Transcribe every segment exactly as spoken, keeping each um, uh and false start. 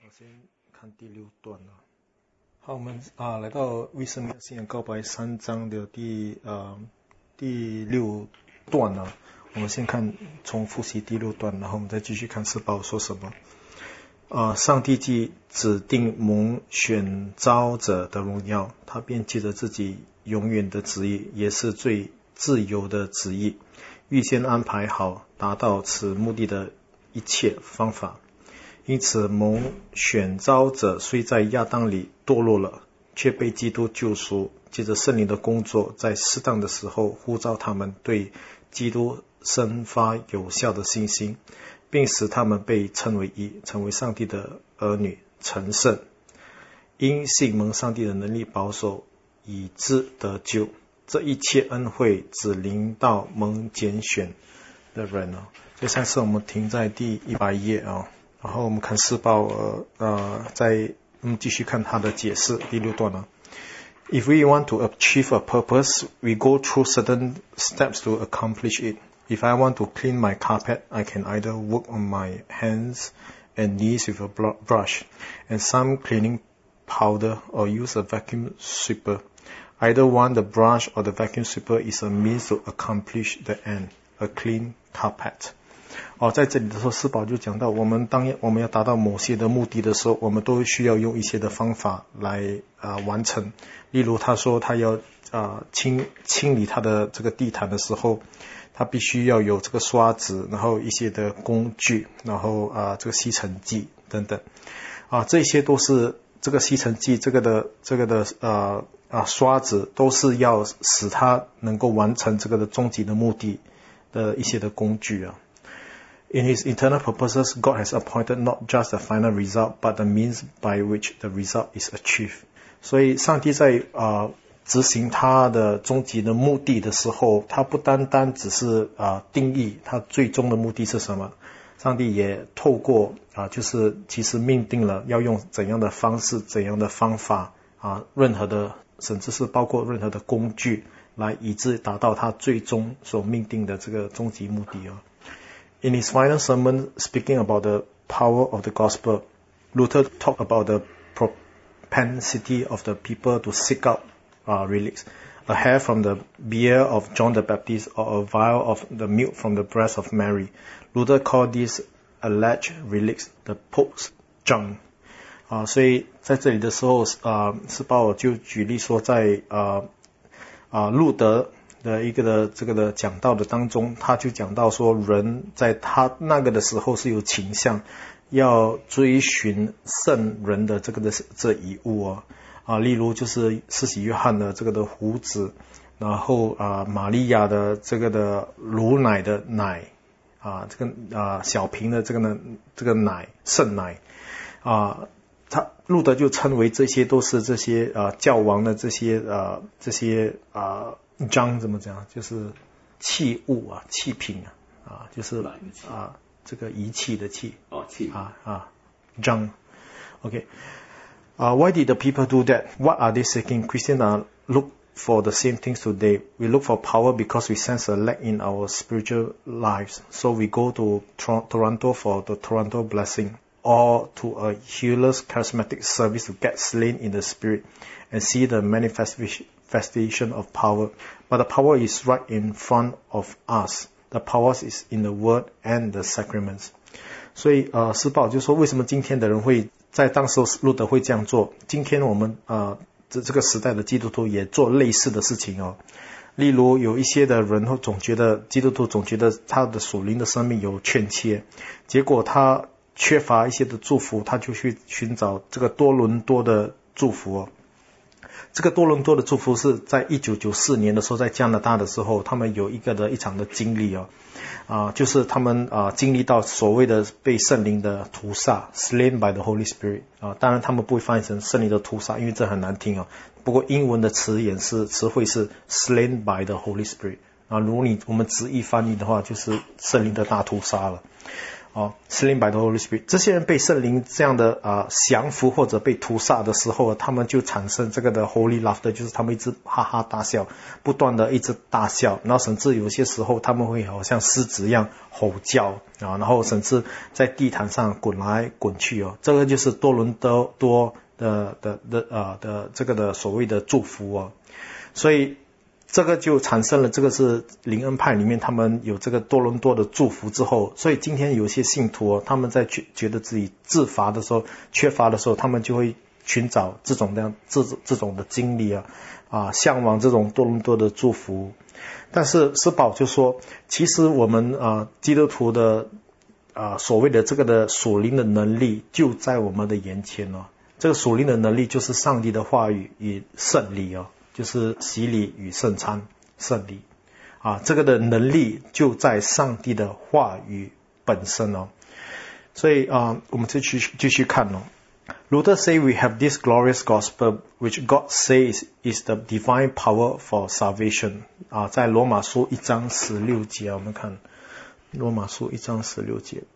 我先看第六段了。好，我们啊来到为生命信仰告白三章的第呃第六段了。我们先看从复习第六段，然后我们再继续看四宝说什么。啊，上帝既指定蒙选召者的荣耀，他便借着自己永远的旨意，也是最自由的旨意，预先安排好达到此目的的一切方法。因此蒙选召者虽在亚当里堕落了，却被基督救赎，借着圣灵的工作，在适当的时候呼召他们对基督生发有效的信心，并使他们被称为义，成为上帝的儿女，成圣。因信蒙上帝的能力保守，以致得救。这一切恩惠只临到蒙拣选的人哦。所以上次我们停在第一百页啊。然后我们看四报呃呃再嗯继续看他的解释第六段呢。If we want to achieve a purpose, we go through certain steps to accomplish it. If I want to clean my carpet, I can either work on my hands and knees with a brush and some cleaning powder, or use a vacuum sweeper. Either one, the brush or the vacuum sweeper, is a means to accomplish the end, a clean carpet.哦，在这里的时候，四宝就讲到，我们当我们要达到某些的目的的时候，我们都需要用一些的方法来啊、呃、完成。例如，他说他要啊、呃、清清理他的这个地毯的时候，他必须要有这个刷子，然后一些的工具，然后啊、呃、这个吸尘剂等等啊，这些都是这个吸尘剂这个的这个的呃啊刷子都是要使他能够完成这个的终极的目的的一些的工具啊。In his eternal purposes, God has appointed not just the final result, but the means by which the result is achieved. 所以上帝在啊、呃、执行他的终极的目的的时候，他不单单只是啊、呃、定义他最终的目的是什么，上帝也透过啊、呃、就是其实命定了要用怎样的方式、怎样的方法啊，任何的甚至是包括任何的工具，来以致达到他最终所命定的这个终极目的啊。In his final sermon, speaking about the power of the gospel, Luther talked about the propensity of the people to seek out uh, relics, a hair from the beard of John the Baptist, or a vial of the milk from the breast of Mary. Luther called these alleged relics the Pope's junk. 啊，所以在这里的时候，啊，施鲍就举例说在，在啊啊路德的一个的这个的讲道的当中，他就讲到说，人在他那个的时候是有倾向要追寻圣人的这个的这遗物啊啊，例如就是施洗约翰的这个的胡子，然后啊玛利亚的这个的乳奶的奶啊，这个啊小瓶的这个呢这个奶圣奶啊，他路德就称为这些都是这些啊教王的这些啊这些啊。junk 怎么讲？就是器物啊，器品啊，啊，就是啊，这个仪器的器。 哦，器啊啊 ，junk。Okay. Uh, why did the people do that? What are they seeking? Christians are look for the same things today. We look for power because we sense a lack in our spiritual lives. So we go to Tor- Toronto for the Toronto blessing, or to a healer's charismatic service to get slain in the spirit and see the manifestation of power. But the power is right in front of us. The power is in the word and the sacraments. 所以呃，施鲍就说，为什么今天的人会在当时路德会这样做？今天我们呃这这个时代的基督徒也做类似的事情哦。例如有一些的人会总觉得基督徒总觉得他的属灵的生命有欠缺，结果他缺乏一些的祝福，他就去寻找这个多伦多的祝福哦。这个多伦多的祝福是在一九九四年的时候，在加拿大的时候，他们有一个的一场的经历哦，啊、呃，就是他们啊、呃、经历到所谓的被圣灵的屠杀 ，slain by the Holy Spirit 啊、呃，当然他们不会翻译成圣灵的屠杀，因为这很难听哦。不过英文的词眼是词汇是 slain by the Holy Spirit 啊，如果你我们直译翻译的话，就是圣灵的大屠杀了。 哦 slain by the Holy Spirit， 这些人被圣灵这样的啊、呃、降服或者被屠杀的时候，他们就产生这个的 holy laughter， 就是他们一直哈哈大笑，不断的一直大笑，然后甚至有些时候他们会好像狮子一样吼叫啊，然后甚至在地毯上滚来滚去哦，这个就是多伦多多的的的啊的这个的所谓的祝福哦，所以这个就产生了，这个是灵恩派里面他们有这个多伦多的祝福之后，所以今天有些信徒、哦、他们在觉觉得自己自乏的时候，缺乏的时候，他们就会寻找这种的这这种的经历啊啊，向往这种多伦多的祝福。但是施宝就说，其实我们啊基督徒的啊所谓的这个的属灵的能力就在我们的眼前哦，这个属灵的能力就是上帝的话语与圣礼哦。就是洗礼与圣餐圣礼啊，这个的能力就在上帝的话语本身哦。所以啊，我们继续继续看哦。Luther say we have this glorious gospel which God says is the divine power for salvation 啊，在罗马书一章十六节，我们看罗马书一章十六节。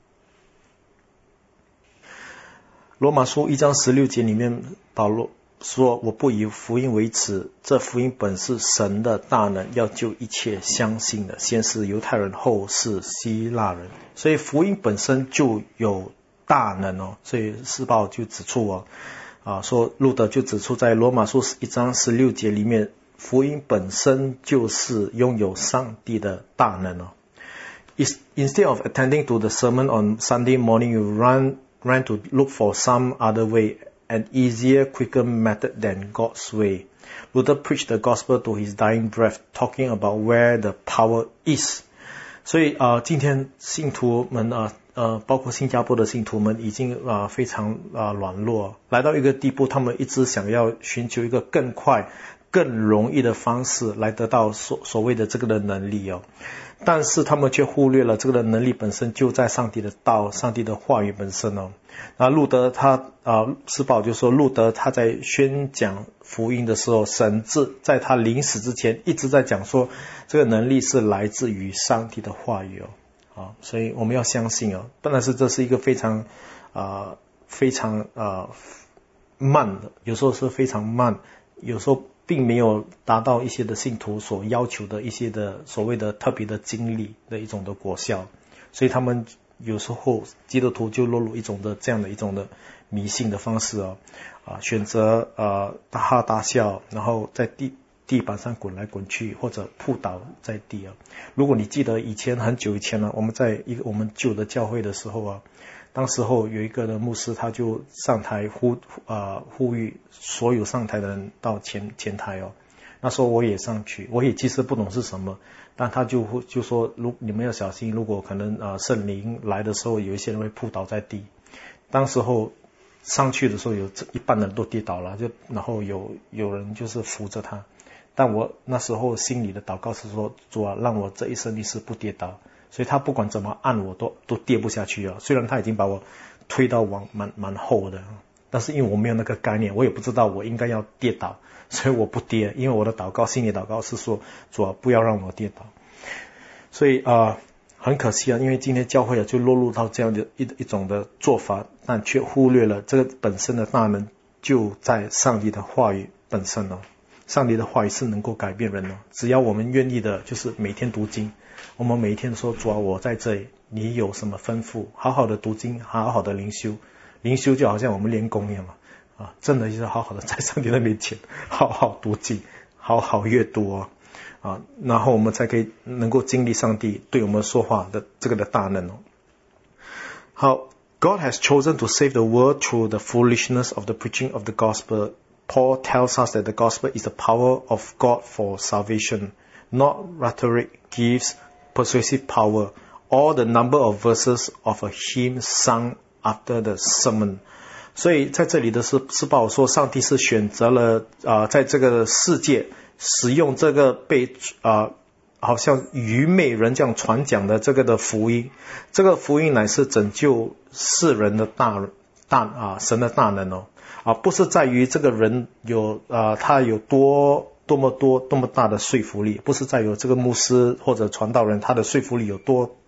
罗马书一章十六节里面，保罗说，我不以福音为耻，这福音本是神的大能，要救一切相信的，先是犹太人，后是希腊人。所以福音本身就有大能哦。所以施宝就指出哦，啊，说路德就指出在罗马书一章十六节里面，福音本身就是拥有上帝的大能哦。Instead of attending to the sermon on Sunday morning, you run run to look for some other way.An easier, quicker method than God's way. Luther preached the gospel to his dying breath, talking about where the power is. 所以啊、呃，今天信徒们啊，呃，包括新加坡的信徒们，已经啊、呃、非常啊、呃、软弱，来到一个地步，他们一直想要寻求一个更快、更容易的方式来得到所所谓的这个的能力哦。但是他们却忽略了这个的能力本身就在上帝的道、上帝的话语本身哦。那路德他啊，施宝就说，路德他在宣讲福音的时候，甚至在他临死之前一直在讲说，这个能力是来自于上帝的话语哦。啊，所以我们要相信哦。但是这是一个非常啊、呃、非常啊、呃、慢的，有时候是非常慢，有时候并没有达到一些的信徒所要求的一些的所谓的特别的经历的一种的果效，所以他们有时候基督徒就落入一种的这样的一种的迷信的方式哦，啊，选择呃大哈大笑，然后在地地板上滚来滚去，或者扑倒在地啊。如果你记得以前很久以前呢、啊，我们在一个我们旧的教会的时候啊，当时候有一个的牧师，他就上台呼啊、呃、呼吁所有上台的人到前前台哦。那时候我也上去，我也其实不懂是什么，但他就就说，如你们要小心，如果可能啊、呃、圣灵来的时候，有一些人会扑倒在地。当时候上去的时候，有一半人都跌倒了，就然后有有人就是扶着他。但我那时候心里的祷告是说，主啊，让我这一生一世不跌倒。所以他不管怎么按我都都跌不下去啊！虽然他已经把我推到往蛮蛮后的，但是因为我没有那个概念，我也不知道我应该要跌倒，所以我不跌，因为我的祷告心里祷告是说，主啊，不要让我跌倒。所以啊、呃，很可惜啊，因为今天教会啊就落入到这样的一一种的做法，但却忽略了这个本身的大能就在上帝的话语本身哦。上帝的话语是能够改变人哦，只要我们愿意的，就是每天读经。我们每一天说，主啊，我在这里，你有什么吩咐？好好的读经，好好的灵修，灵修就好像我们练功一样嘛，啊，真的就是好好的在上帝的面前，好好读经，好好阅读哦，啊，然后我们才可以能够经历上帝对我们说话的这个的大能哦。好 ，God has chosen to save the world through the foolishness of the preaching of the gospel. Paul tells us that the gospel is the power of God for salvation, not rhetoric, gifts, persuasive power, or the number of verses of a hymn sung after the sermon. 所以在这里的是是保罗说，上帝是选择了啊、呃，在这个世界使用这个被啊、呃、好像愚昧人这样传讲的这个的福音，这个福音乃是拯救世人的大大啊、呃、神的大能哦。啊，不是在于这个人有啊、呃，他有多多么多多么大的说服力，不是在于这个牧师或者传道人他的说服力有多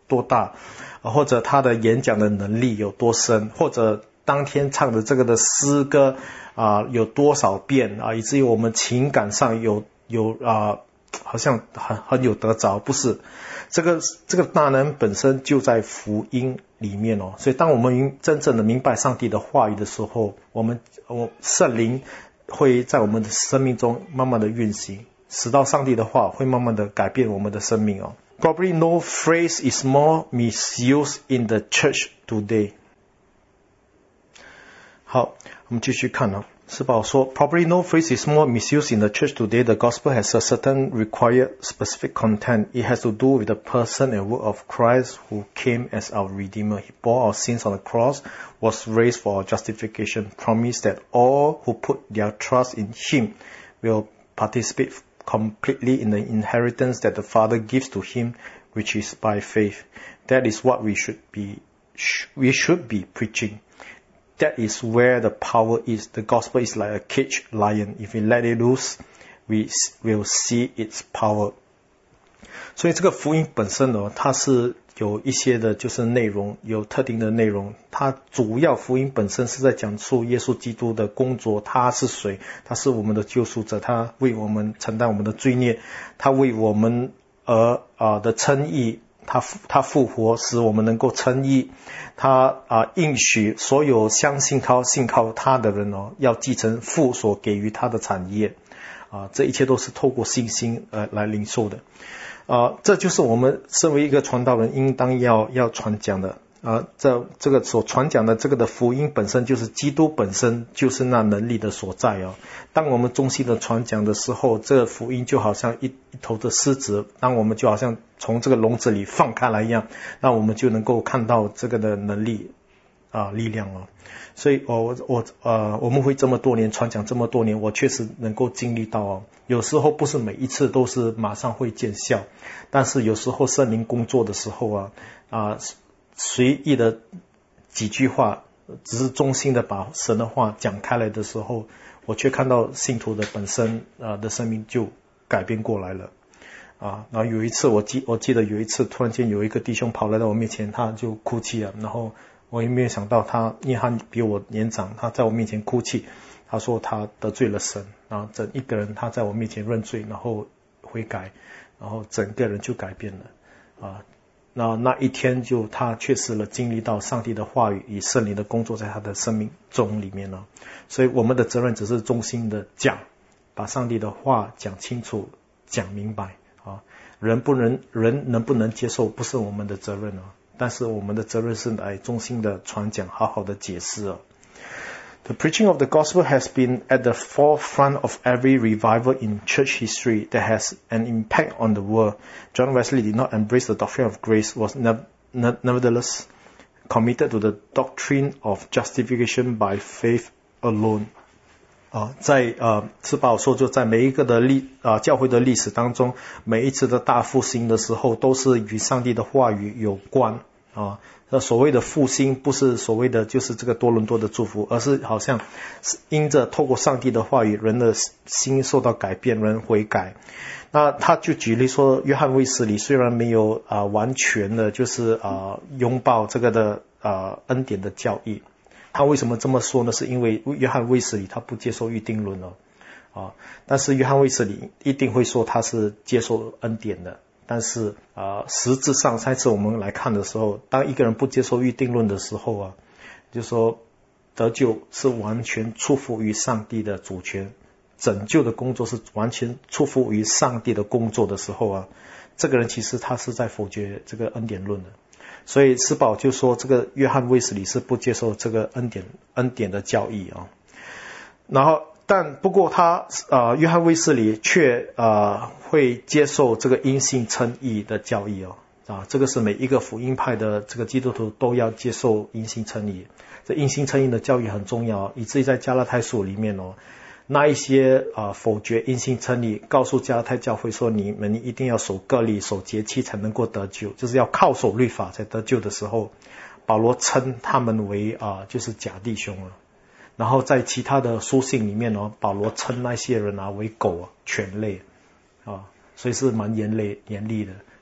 多大，或者他的演讲的能力有多深，或者当天唱的这个的诗歌啊、呃、有多少遍啊、呃，以至于我们情感上有有啊、呃、好像很很有得着，不是。这个这个大能本身就在福音里面哦，所以当我们真正的明白上帝的话语的时候，我们我圣灵会在我们的生命中慢慢的运行，使到上帝的话会慢慢的改变我们的生命哦。Probably no phrase is more misused in the church today. 好，我们继续看哦。施宝说 Probably no phrase is more misused in the church today. The gospel has a certain required specific content. It has to do with the person and work of Christ who came as our Redeemer. He bore our sins on the cross, was raised for our justification, promised that all who put their trust in Him will participate completely in the inheritance that the Father gives to Him, which is by faith. That is what we should be, we should be preaching.That is where the power is. The gospel is like a caged lion. If we let it loose, we will see its power. 所以这个福音本身呢，它是有一些的就是内容，有特定的内容。它主要福音本身是在讲述耶稣基督的工作，他是谁？他是我们的救赎者，他为我们承担我们的罪孽，他为我们而啊、呃、的称义。他他复活使我们能够称义，他啊、呃、应许所有相信靠信靠他的人哦，要继承父所给予他的产业啊、呃，这一切都是透过信心呃来领受的啊、呃，这就是我们身为一个传道人应当要要传讲的啊、呃，这这个所传讲的这个的福音本身就是基督本身就是那能力的所在哦。当我们衷心的传讲的时候，这个福音就好像一一头的狮子，当我们就好像从这个笼子里放开来一样，那我们就能够看到这个的能力啊、呃、力量哦。所以我我呃我们会这么多年传讲这么多年，我确实能够经历到哦，有时候不是每一次都是马上会见效，但是有时候圣灵工作的时候啊啊、呃、随意的几句话，只是衷心的把神的话讲开来的时候，我却看到信徒的本身啊、呃、的生命就改变过来了啊。然后有一次我记我记得有一次突然间有一个弟兄跑来到我面前，他就哭泣了，然后我也没有想到他，因为他比我年长，他在我面前哭泣，他说他得罪了神，然后整一个人他在我面前认罪，然后悔改，然后整个人就改变了啊。那那一天就他确实了经历到上帝的话语与圣灵的工作在他的生命中里面了。所以我们的责任只是衷心的讲，把上帝的话讲清楚讲明白啊。人不能人能不能接受不是我们的责任啊，但是我们的责任是来衷心的传讲，好好的解释啊。The preaching of the gospel has been at the forefront of every revival in church history that has an impact on the world. John Wesley did not embrace the doctrine of grace, was nevertheless committed to the doctrine of justification by faith alone. 啊，在呃，施宝说就在每一个的历啊、呃、教会的历史当中，每一次的大复兴的时候，都是与上帝的话语有关啊。那所谓的复兴不是所谓的就是这个多伦多的祝福，而是好像因着透过上帝的话语，人的心受到改变，人悔改。那他就举例说，约翰卫斯理虽然没有啊、呃、完全的就是啊、呃、拥抱这个的啊、呃、恩典的教义，他为什么这么说呢？是因为约翰卫斯理他不接受预定论了啊，但是约翰卫斯理一定会说他是接受恩典的。但是啊、呃，实质上，上次我们来看的时候，当一个人不接受预定论的时候啊，就说得救是完全出乎于上帝的主权，拯救的工作是完全出乎于上帝的工作的时候啊，这个人其实他是在否决这个恩典论的。所以施宝就说，这个约翰卫斯理是不接受这个恩典恩典的教义啊。然后，但不过他呃，约翰卫斯理却呃会接受这个因信称义的教义哦啊，这个是每一个福音派的这个基督徒都要接受因信称义。这因信称义的教义很重要，以至于在加拉太书里面哦，那一些啊、呃、否决因信称义，告诉加拉太教会说你们一定要守割礼、守节期才能够得救，就是要靠守律法才得救的时候，保罗称他们为啊、呃、就是假弟兄了。然后在其他的书信里面哦，保罗称那些人啊为狗啊、犬类啊，所以是蛮严厉严厉的。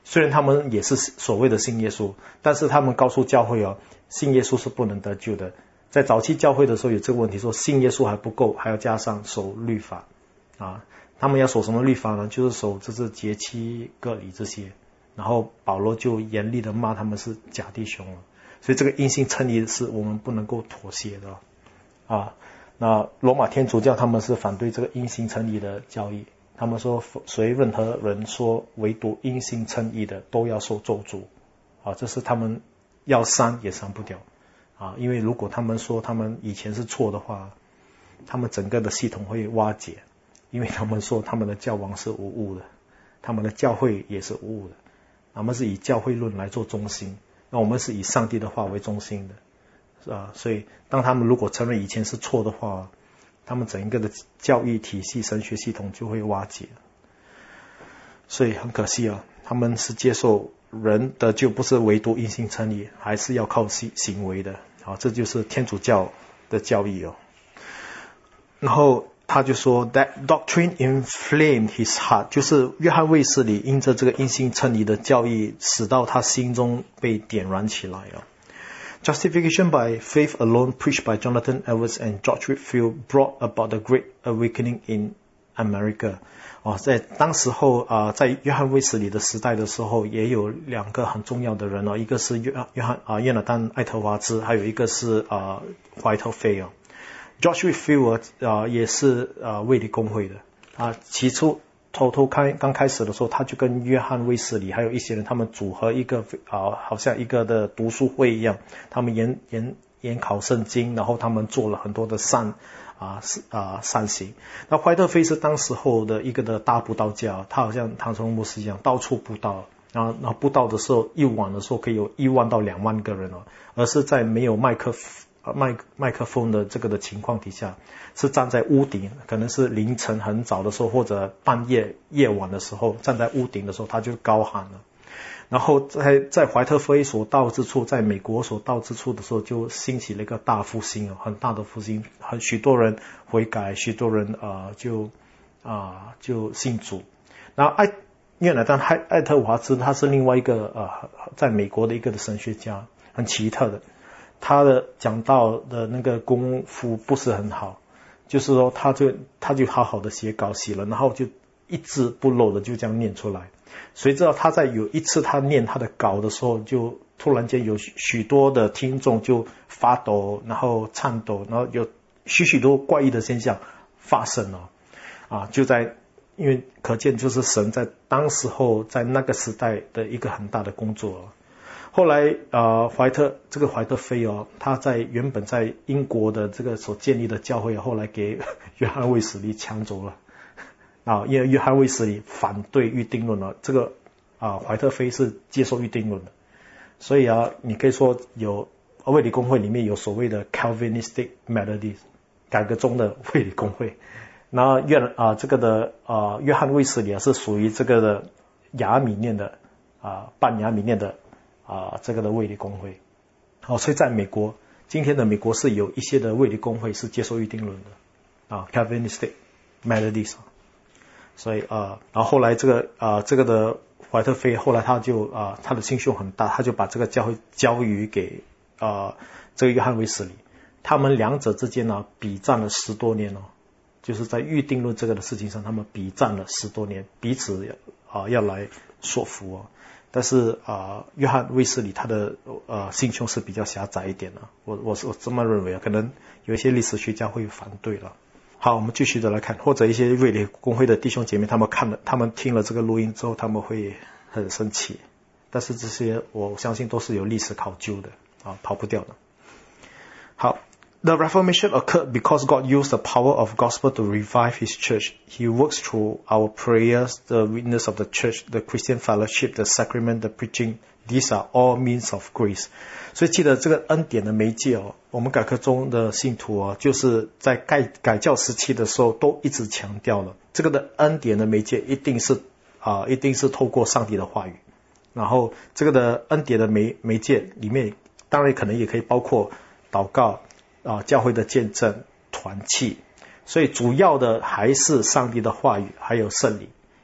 虽然他们也是所谓的信耶稣，但是他们告诉教会哦，信耶稣是不能得救的。在早期教会的时候有这个问题，说信耶稣还不够，还要加上守律法啊。他们要守什么律法呢？就是守这是节期割礼这些。然后保罗就严厉的骂他们是假弟兄了。所以这个因信称义是我们不能够妥协的啊。那罗马天主教他们是反对这个因信称义的教义，他们说谁任何人说唯独因信称义的都要受咒诅啊，这是他们要删也删不掉啊。因为如果他们说他们以前是错的话，他们整个的系统会瓦解，因为他们说他们的教王是无误的，他们的教会也是无误的，他们是以教会论来做中心，那我们是以上帝的话为中心的啊，所以当他们如果承认以前是错的话，他们整个的教育体系神学系统就会瓦解。所以很可惜啊，他们是接受人的就不是唯独因信称义，还是要靠行行为的啊，这就是天主教的教义哦。然后他就说 that doctrine inflamed his heart， 就是约翰卫斯理因着这个因信称义的教义使到他心中被点燃起来了。Justification by faith alone, preached by Jonathan Edwards and George Whitefield, brought about the Great Awakening in America。哦，在当时候啊、呃，在约翰卫斯理的时代的时候，也有两个很重要的人哦，一个是约约翰啊约拿丹艾特华兹，还有一个是啊怀特菲尔。George Whitefield 啊、呃、也是啊卫理公会的啊，起初。偷偷开刚开始的时候，他就跟约翰卫斯理还有一些人，他们组合一个啊，好像一个的读书会一样，他们研研研考圣经，然后他们做了很多的善啊啊善行。那怀特菲是当时候的一个的大布道家，他好像唐崇牧师一样，到处布道，然后然后布道的时候，一晚的时候可以有一万到两万个人哦，而是在没有麦克麦麦克风的这个的情况底下，是站在屋顶，可能是凌晨很早的时候，或者半夜夜晚的时候，站在屋顶的时候，他就高喊了。然后在在怀特菲所到之处，在美国所到之处的时候，就兴起了一个大复兴，很大的复兴，很许多人悔改，许多人啊、呃、就啊、呃、就信主。然后艾约拿丹艾艾特华兹他是另外一个呃在美国的一个的神学家，很奇特的。他的讲道的那个功夫不是很好，就是说他就他就好好的写稿写了，然后就一字不漏的就这样念出来。谁知道他在有一次他念他的稿的时候，就突然间有许多的听众就发抖，然后颤抖，然后有许许多怪异的现象发生了啊！就在因为可见就是神在当时候在那个时代的一个很大的工作。后来呃，怀特这个怀特菲哦，他在原本在英国的这个所建立的教会，后来给约翰卫斯理抢走了啊，因为约翰卫斯理反对预定论了，这个啊怀特菲是接受预定论的，所以啊，你可以说有卫理公会里面有所谓的 Calvinistic Methodist 改革中的卫理公会，然后约啊这个的啊约翰卫斯理啊是属于这个的亚米念的啊半亚米念的。啊，这个的卫理公会，好、哦，所以在美国，今天的美国是有一些的卫理公会是接受预定论的，啊 ，Calvinistic Methodist， 所以啊，然后后来这个啊，这个的怀特菲，后来他就啊，他的心胸很大，他就把这个教会交予给啊这个约翰卫斯理，他们两者之间呢、啊、比战了十多年哦，就是在预定论这个的事情上，他们比战了十多年，彼此啊要来说服哦。但是啊、呃，约翰卫斯理他的呃心胸是比较狭窄一点的，我我是我这么认为啊，可能有一些历史学家会反对了。好，我们继续的来看，或者一些卫理公会的弟兄姐妹，他们看了，他们听了这个录音之后，他们会很生气。但是这些我相信都是有历史考究的啊，跑不掉的。好。The Reformation occurred because God used the power of gospel to revive His church. He works through our prayers, the witness of the church, the Christian fellowship, the sacrament, the preaching. These are all means of grace. 所以记得这个恩典的媒介哦，我们改革中的信徒哦，就是在改改教时期的时候都一直强调了，这个的恩典的媒介一定是啊、呃，一定是透过上帝的话语。然后这个的恩典的媒媒介里面，当然可能也可以包括祷告。啊，教会的见证、团契，所以主要的还是上帝的话语，还有圣灵。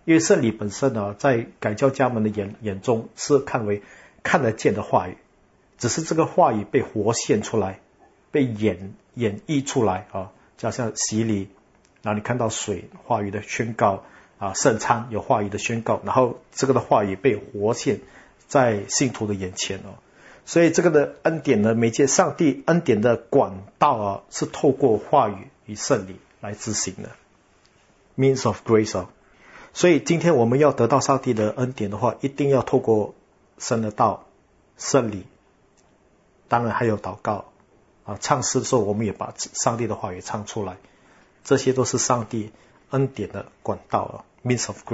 因为圣礼本身呢，在改教家们的眼眼中是看为看得见的话语，只是这个话语被活现出来，被演演绎出来啊，就好像洗礼，然后你看到水话语的宣告啊，圣餐有话语的宣告，然后这个的话语被活现在信徒的眼前哦。所以这个的恩典的媒介，上帝恩典的管道啊，是透过话语与圣礼来执行的 means of grace 啊。所以今天我们要得到上帝的恩典的话，一定要透过神的道、圣礼，当然还有祷告啊。唱诗的时候，我们也把上帝的话语唱出来，这些都是上帝恩典的管道啊 means of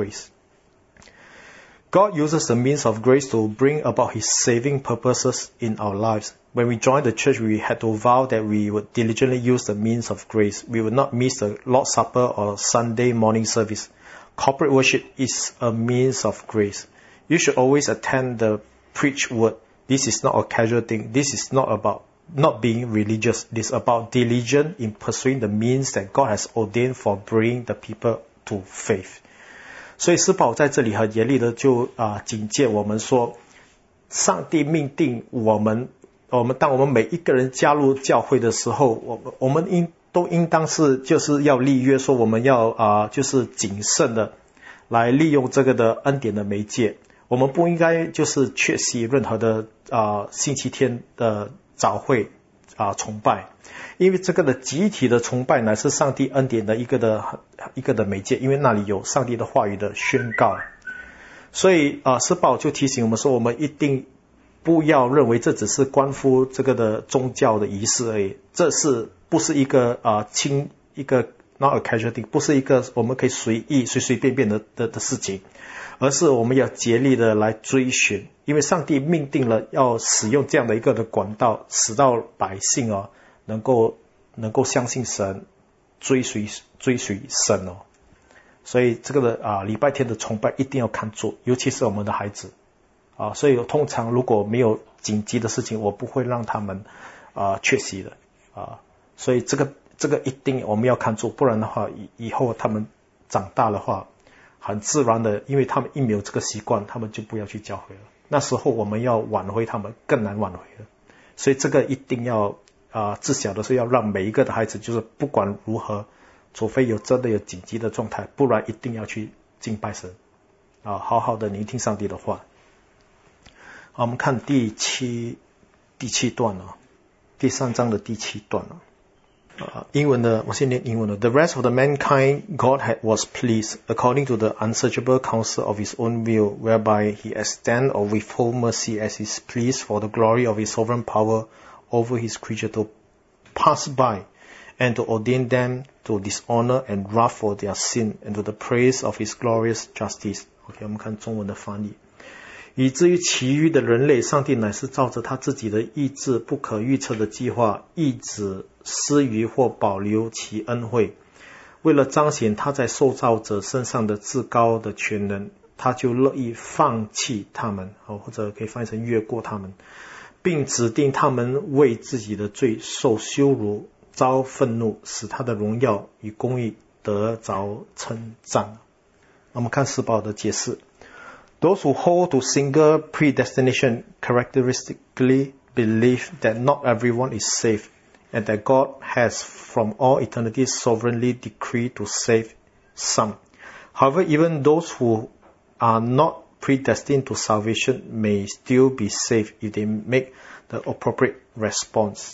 grace。God uses the means of grace to bring about His saving purposes in our lives. When we joined the church, we had to vow that we would diligently use the means of grace. We would not miss the Lord's Supper or Sunday morning service. Corporate worship is a means of grace. You should always attend the preached word. This is not a casual thing. This is not about not being religious. It is about diligence in pursuing the means that God has ordained for bringing the people to faith.所以施保在这里很严厉的就啊、呃、警戒我们说，上帝命定我们，我们当我们每一个人加入教会的时候，我们我们应都应当是就是要立约说我们要啊、呃、就是谨慎的来利用这个的恩典的媒介，我们不应该就是缺席任何的啊、呃、星期天的早会啊、呃、崇拜。因为这个的集体的崇拜乃是上帝恩典的一个的一个的媒介，因为那里有上帝的话语的宣告。所以啊，施保就提醒我们说，我们一定不要认为这只是关乎这个的宗教的仪式而已，这是不是一个啊轻一个 not a casual thing， 不是一个我们可以随意随随便便的的的事情，而是我们要竭力的来追寻，因为上帝命定了要使用这样的一个的管道，使到百姓啊能够能够相信神，追随追随神哦。所以这个的啊礼拜天的崇拜一定要看住，尤其是我们的孩子啊。所以通常如果没有紧急的事情，我不会让他们啊缺席的啊。所以这个这个一定我们要看住，不然的话以以后他们长大的话，很自然的，因为他们一没有这个习惯，他们就不要去教会了。那时候我们要挽回他们，更难挽回了。所以这个一定要啊，自小的是要让每一个的孩子，就是不管如何，除非有真的有紧急的状态，不然一定要去敬拜神啊，好好的聆听上帝的话。好，我们看第七第七段啊，第三章的第七段啊。Uh, 英文的，我先念英文的。The rest of the mankind God had was pleased, according to the unsearchable counsel of His own will, whereby He extend or withhold mercy as He is pleased for the glory of His sovereign power over His creature to pass by, and to ordain them to dishonor and wrath for their sin, and to the praise of His glorious justice. OK， 我们看中文的翻译。以至于其余的人类，上帝乃是照着他自己的意志不可预测的计划，抑制施予或保留其恩惠。为了彰显他在受造者身上的至高的全能，他就乐意放弃他们，或者可以翻译成越过他们，并指定他们为自己的罪受羞辱，遭愤怒，使他的荣耀与公义得着称赞。我们看施保的解释。Those who hold to single predestination characteristically believe that not everyone is saved, and that God has from all eternity sovereignly decreed to save some. However, even those who are not predestined to salvation may still be saved if they make the appropriate response.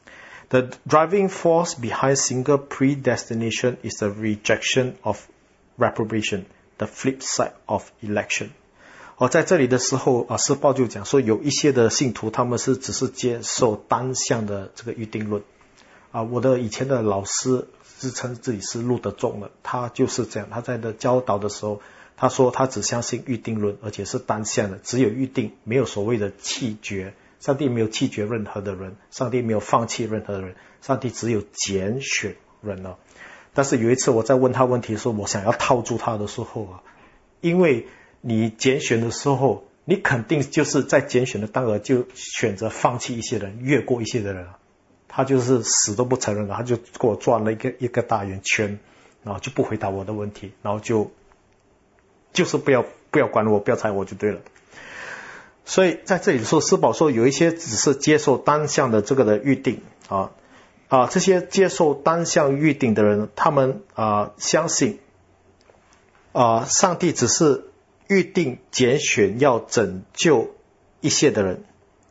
The driving force behind single predestination is the rejection of reprobation, the flip side of election.哦，在这里的时候啊，施保就讲说，有一些的信徒他们是只是接受单向的这个预定论啊。我的以前的老师自称自己是路德宗的，他就是这样，他在的教导的时候，他说他只相信预定论，而且是单向的，只有预定，没有所谓的弃绝。上帝没有弃绝任何的人，上帝没有放弃任何的人，上帝只有拣选人了。但是有一次我在问他问题的时候，我想要套住他的时候啊，因为你拣选的时候，你肯定就是在拣选的当儿就选择放弃一些人，越过一些的人，他就是死都不承认了，他就给我转了一个一个大圆圈，然后就不回答我的问题，然后就就是不要不要管我，不要睬我就对了。所以在这里说，施宝说有一些只是接受单向的这个的预定啊啊，这些接受单向预定的人，他们啊相信啊上帝只是预定拣选要拯救一些的人。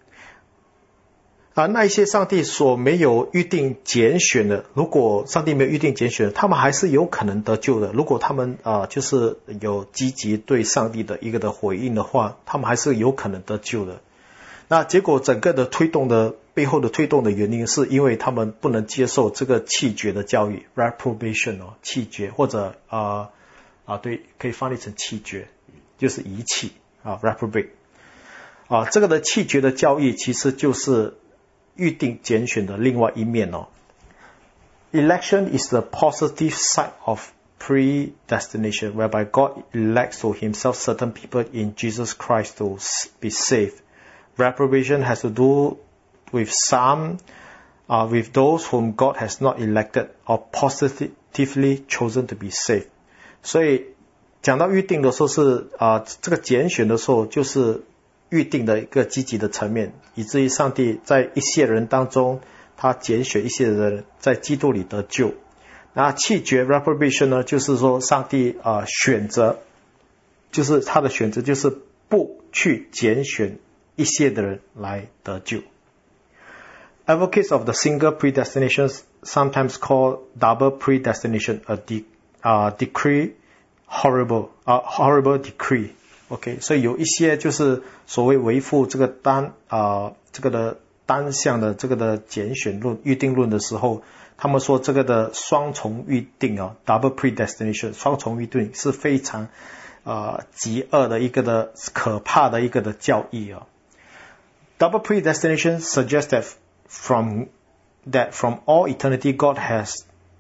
啊，那一些上帝所没有预定拣选的，如果上帝没有预定拣选的，他们还是有可能得救的。如果他们啊，就是有积极对上帝的一个的回应的话，他们还是有可能得救的。那结果整个的推动的背后的推动的原因，是因为他们不能接受这个弃绝的教育 reprobation 哦，弃绝或者啊啊对，可以翻译成弃绝，就是遗弃啊 reprobate 啊，这个的弃绝的教义其实就是预定拣选的另外一面哦。Election is the positive side of predestination, whereby God elects to himself certain people in Jesus Christ to be saved. Reprobation has to do with some, uh, with those whom God has not elected or positively chosen to be saved. 所以讲到预定的时候是啊、呃，这个拣选的时候就是预定的一个积极的层面，以至于上帝在一些人当中，他拣选一些人在基督里得救。那弃绝 reprobation 呢，就是说上帝啊、呃、选择，就是他的选择就是不去拣选一些的人来得救。Advocates of the single predestination, sometimes called double predestination, a de, uh, decree horrible, uh, horrible decree.OK， 所以有一些就是所谓维护这个单啊、呃、这个的单向的这个的拣选论预定论的时候，他们说这个的双重预定啊 double predestination 双重预定是非常啊、呃、极恶的一个的可怕的一个的教义啊。Double predestination suggests that from that from all eternity God has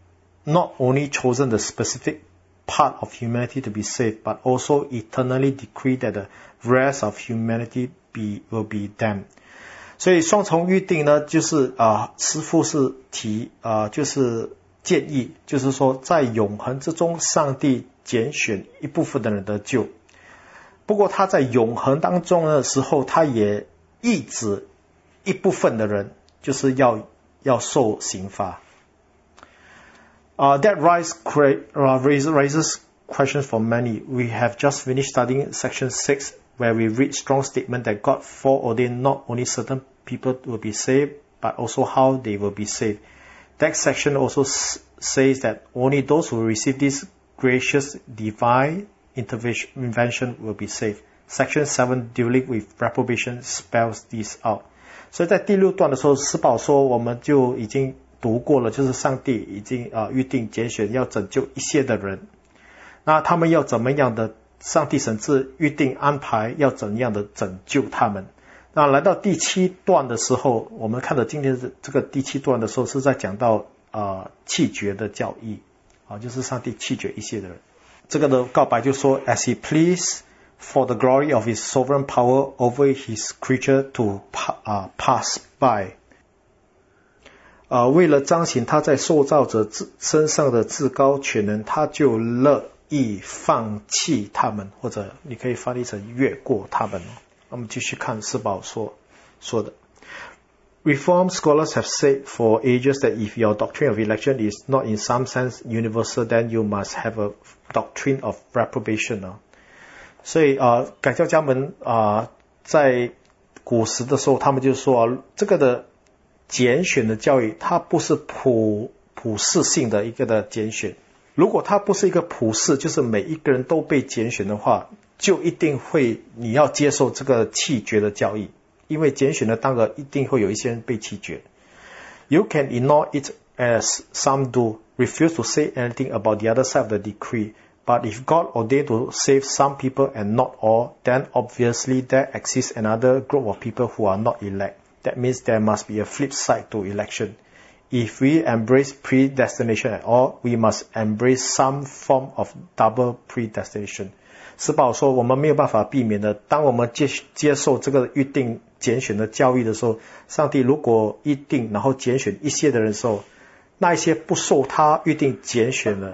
not only chosen the specific part of humanity to be saved, but also eternally decreed that the rest of humanity be will be damned. 所以双重预定呢，就是啊，师父是提啊，就是建议，就是说在永恒之中，上帝拣选一部分的人得救。不过他在永恒当中的时候，他也抑制一部分的人，就是要要受刑罚。Uh, that rise, uh, raises, raises questions for many. We have just finished studying section six, where we read strong statement that God foreordained not only certain people will be saved, but also how they will be saved. That section also s- says that only those who receive this gracious divine intervention will be saved. Section seven, dealing with reprobation, spells this out. 所以在第六段的时候，施宝说我们就已经读过了，就是上帝已经啊、呃、预定拣选要拯救一些的人，那他们要怎么样的？上帝神志预定安排要怎样的拯救他们？那来到第七段的时候，我们看到今天这个第七段的时候是在讲到啊、呃、弃绝的教义啊，就是上帝弃绝一些的人。这个的告白就说 ，As he pleased for the glory of his sovereign power over his creature to uh, pass by。呃，为了彰显他在受造者身上的至高权能，他就乐意放弃他们，或者你可以翻译成越过他们。我们继续看施宝说说的。Reformed scholars have said for ages that if your doctrine of election is not in some sense universal, then you must have a doctrine of reprobation 啊。所以啊、呃，改教家们啊、呃，在古时的时候，他们就说、啊、这个的拣选的教育，它不是普普世性的一个的拣选。如果它不是一个普世，就是每一个人都被拣选的话，就一定会你要接受这个弃绝的教义，因为拣选的当然一定会有一些人被弃绝。You can ignore it as some do, refuse to say anything about the other side of the decree. But if God ordained to save some people and not all, then obviously there exists another group of people who are not elect. That means there must be a flip side to election. If we embrace predestination at all, we must embrace some form of double predestination. 施宝说我们没有办法避免的，当我们接接受这个预定拣选的教育的时候，上帝如果预定然后拣选一些的人的时候，那一些不受他预定拣选的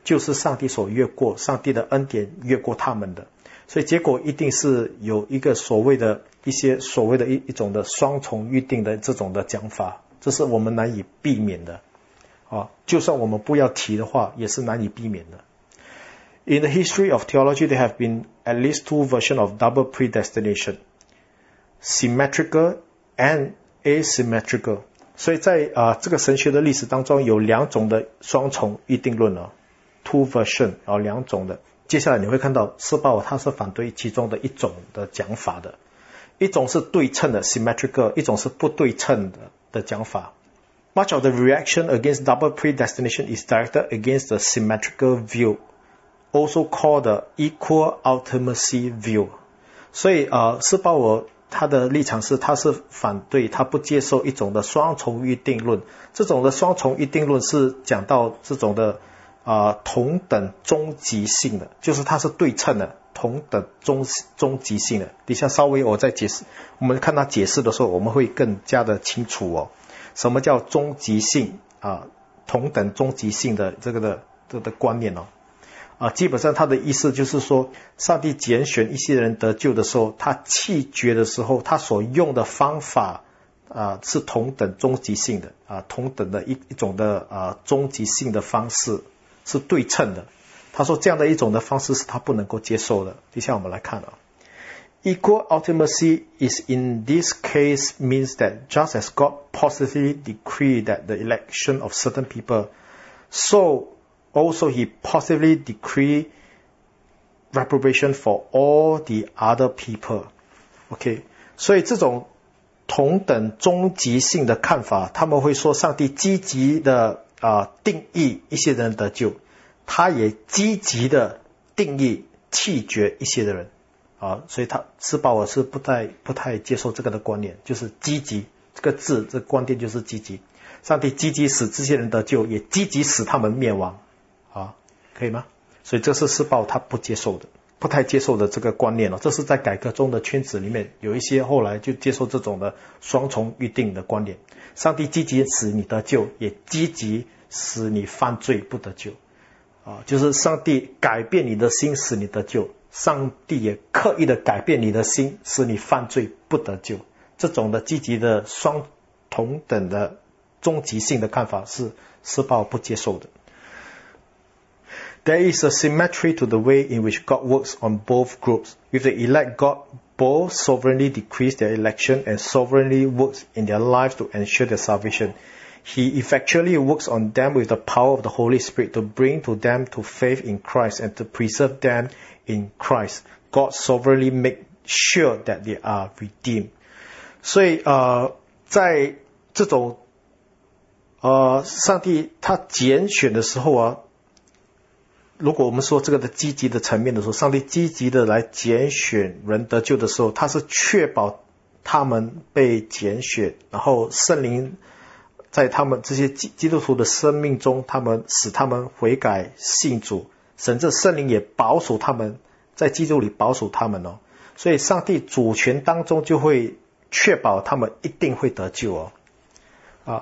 就是上帝所越过，上帝的恩典越过他们的，所以结果一定是有一个所谓的一些所谓的一一种的双重预定的这种的讲法，这是我们难以避免的啊，就算我们不要提的话，也是难以避免的。In the history of theology, there have been at least two versions of double predestination, symmetrical and asymmetrical. 所以在啊、呃、这个神学的历史当中，有两种的双重预定论哦 ，two version 啊两种的。接下来你会看到施鲍尔他是反对其中的一种的讲法的，一种是对称的 symmetrical， 一种是不对称的的讲法。Much of the reaction against double predestination is directed against the symmetrical view.Also called the equal ultimacy view. 所以呃，施鲍尔他的立场是，他是反对，他不接受一种的双重预定论。这种的双重预定论是讲到这种的啊、呃、同等终极性的，就是它是对称的，同等终终极性的。底下稍微我再解释，我们看他解释的时候，我们会更加的清楚哦。什么叫终极性啊？同等终极性的这个的这个的观念哦。啊，基本上他的意思就是说，上帝拣选一些人得救的时候，他弃绝的时候，他所用的方法啊是同等终极性的啊，同等的一一种的啊终极性的方式是对称的。他说这样的一种的方式是他不能够接受的。接下来我们来看啊 ，Equal ultimacy is in this case means that just as God positively decreed that the election of certain people, so.Also, he positively decreed reprobation for all the other people. OK， 所以这种同等终极性的看法，他们会说上帝积极的啊、呃、定义一些人得救，他也积极的定义弃绝一些的人啊，所以他施鲍尔是不太不太接受这个的观念，就是积极这个字，这个观点就是积极，上帝积极使这些人得救，也积极使他们灭亡。啊，可以吗？所以这是施鲍尔他不接受的，不太接受的这个观念了。这是在改革中的圈子里面，有一些后来就接受这种的双重预定的观点。上帝积极使你得救，也积极使你犯罪不得救。啊，就是上帝改变你的心使你得救，上帝也刻意的改变你的心使你犯罪不得救。这种的积极的双同等的终极性的看法是施鲍尔不接受的。There is a symmetry to the way in which God works on both groups. With the elect, God both sovereignly decrees their election and sovereignly works in their lives to ensure their salvation. He effectually works on them with the power of the Holy Spirit to bring to them to faith in Christ and to preserve them in Christ. God sovereignly makes sure that they are redeemed. 所以呃，在这种呃，上帝他拣选的时候啊，如果我们说这个的积极的层面的时候，上帝积极的来拣选人得救的时候，他是确保他们被拣选，然后圣灵在他们这些基基督徒的生命中，他们使他们悔改信主，甚至圣灵也保守他们，在基督里保守他们哦。所以上帝主权当中就会确保他们一定会得救哦。啊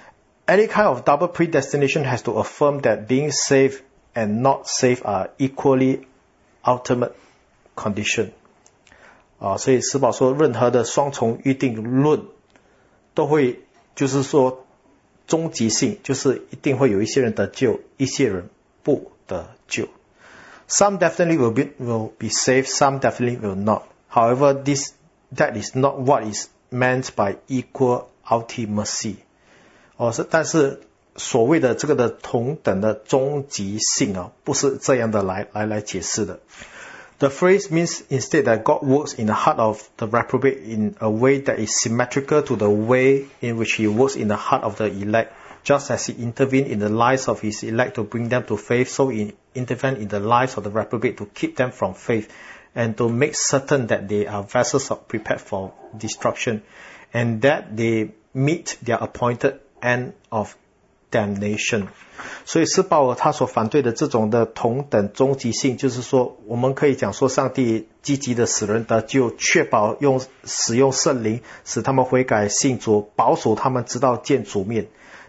，Any kind of double predestination has to affirm that being saved and not saved are equally ultimate condition. 啊，所以施保说，任何的双重预定论都会，就是说，终极性就是一定会有一些人得救，一些人不得救。Some definitely will be will be saved, some definitely will not. However, this that is not what is meant by equal ultimacy. 哦，是，但是所谓的这个的同等的终极性啊，不是这样的来来来解释的。The phrase means instead that God works in the heart of the reprobate in a way that is symmetrical to the way in which he works in the heart of the elect. Just as he intervened in the lives of his elect to bring them to faith, so he intervened in the lives of the reprobate to keep them from faith and to make certain that they are vessels prepared for destruction and that they meet their appointed end of damnation. 所以施鲍尔他所反对的这种的同等终极性，就是说我们可以讲说上帝积极的使人得救，确保用使用圣灵使他们悔改信主，保守他们直到见主面。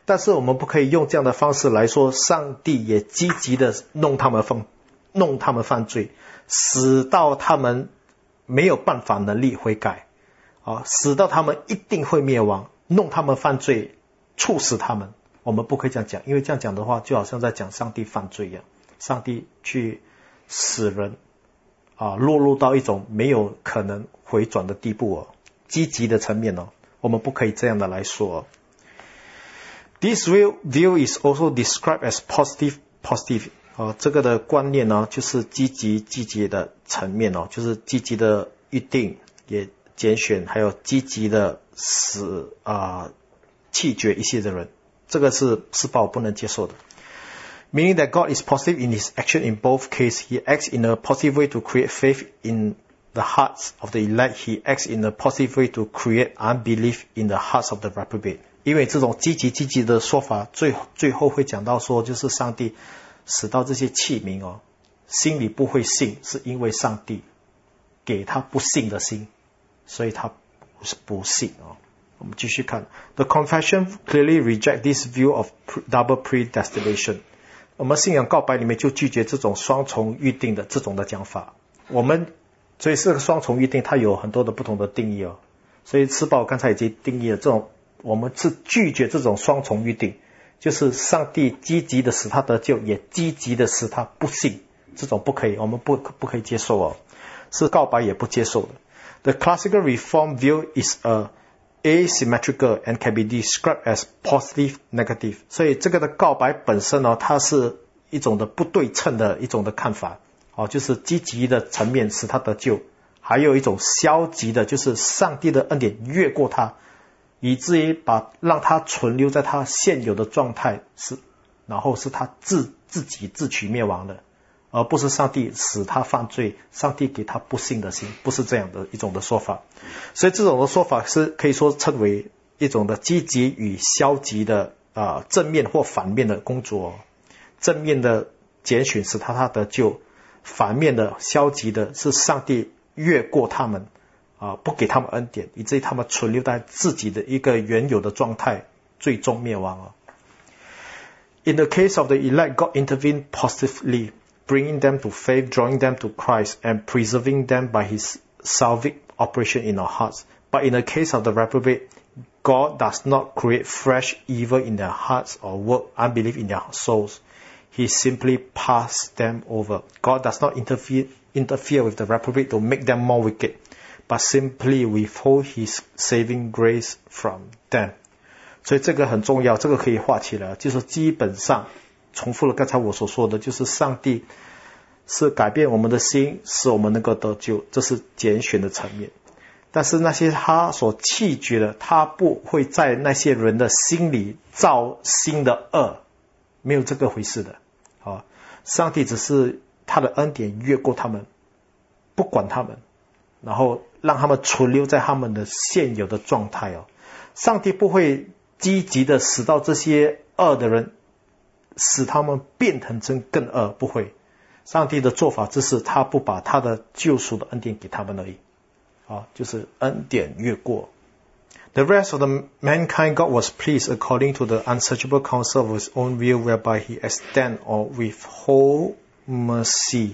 但是我们不可以用这样的方式来说，上帝也积极的弄他们犯弄他们犯罪，使到他们没有办法能力悔改啊，使到他们一定会灭亡，弄他们犯罪，处死他们。我们不可以这样讲，因为这样讲的话就好像在讲上帝犯罪一样，上帝去使人啊落入到一种没有可能回转的地步哦。积极的层面哦，我们不可以这样的来说。This view is also described as positive positive 哦，这个的观念呢，就是积极积极的层面哦，就是积极的预定也拣选，还有积极的使啊弃绝一些的人。这个是是把我不能接受的。Meaning that God is positive in his action in both cases. He acts in a positive way to create faith in the hearts of the elect. He acts in a positive way to create unbelief in the hearts of the reprobate. 因为这种积极积极的说法，最最后会讲到说，就是上帝使到这些器皿哦，心里不会信，是因为上帝给他不信的心，所以他不是不信哦。我们继续看 The confession clearly reject this view of double predestination. 我们信仰告白里面就拒绝这种双重预定的这种的讲法。我们所以这个双重预定它有很多的不同的定义哦。所以吃饱刚才已经定义了这种，我们是拒绝这种双重预定，就是上帝积极的使他得救，也积极的使他不信，这种不可以，我们不不可以接受哦，是告白也不接受的。The classical reform view is a asymmetrical and can be described as positive negative. 所以这个的告白本身呢，它是一种的不对称的一种的看法哦，就是积极的层面使他得救，还有一种消极的，就是上帝的恩典越过他，以至于把让他存留在他现有的状态，是然后是他自自己自取灭亡的，而不是上帝使他犯罪，上帝给他不信的心，不是这样的一种的说法。所以这种的说法是可以说称为一种的积极与消极的啊、呃、正面或反面的工作。正面的拣选使他他得救，反面的消极的是上帝越过他们啊、呃，不给他们恩典，以至于他们存留在自己的一个原有的状态，最终灭亡了。In the case of the elect, God intervened positively, bringing them to faith, drawing them to Christ, and preserving them by his salvic operation in our hearts. But in the case of the reprobate, God does not create fresh evil in their hearts or work unbelief in their souls. He simply passes them over. God does not interfere, interfere with the reprobate to make them more wicked, but simply withhold his saving grace from them. 所以这个很重要，这个可以画起来，就是基本上重复了刚才我所说的，就是上帝是改变我们的心，使我们能够得救，这是拣选的层面。但是那些他所弃绝的，他不会在那些人的心里造新的恶，没有这个回事的。啊，上帝只是他的恩典越过他们，不管他们，然后让他们存留在他们的现有的状态哦。上帝不会积极的使到这些恶的人，使他们变成更恶，不会。上帝的做法只是他不把他的救赎的恩典给他们而已。啊，就是恩典越过。The rest of the mankind God was pleased according to the unsearchable counsel of his own will, whereby he extend or withhold mercy.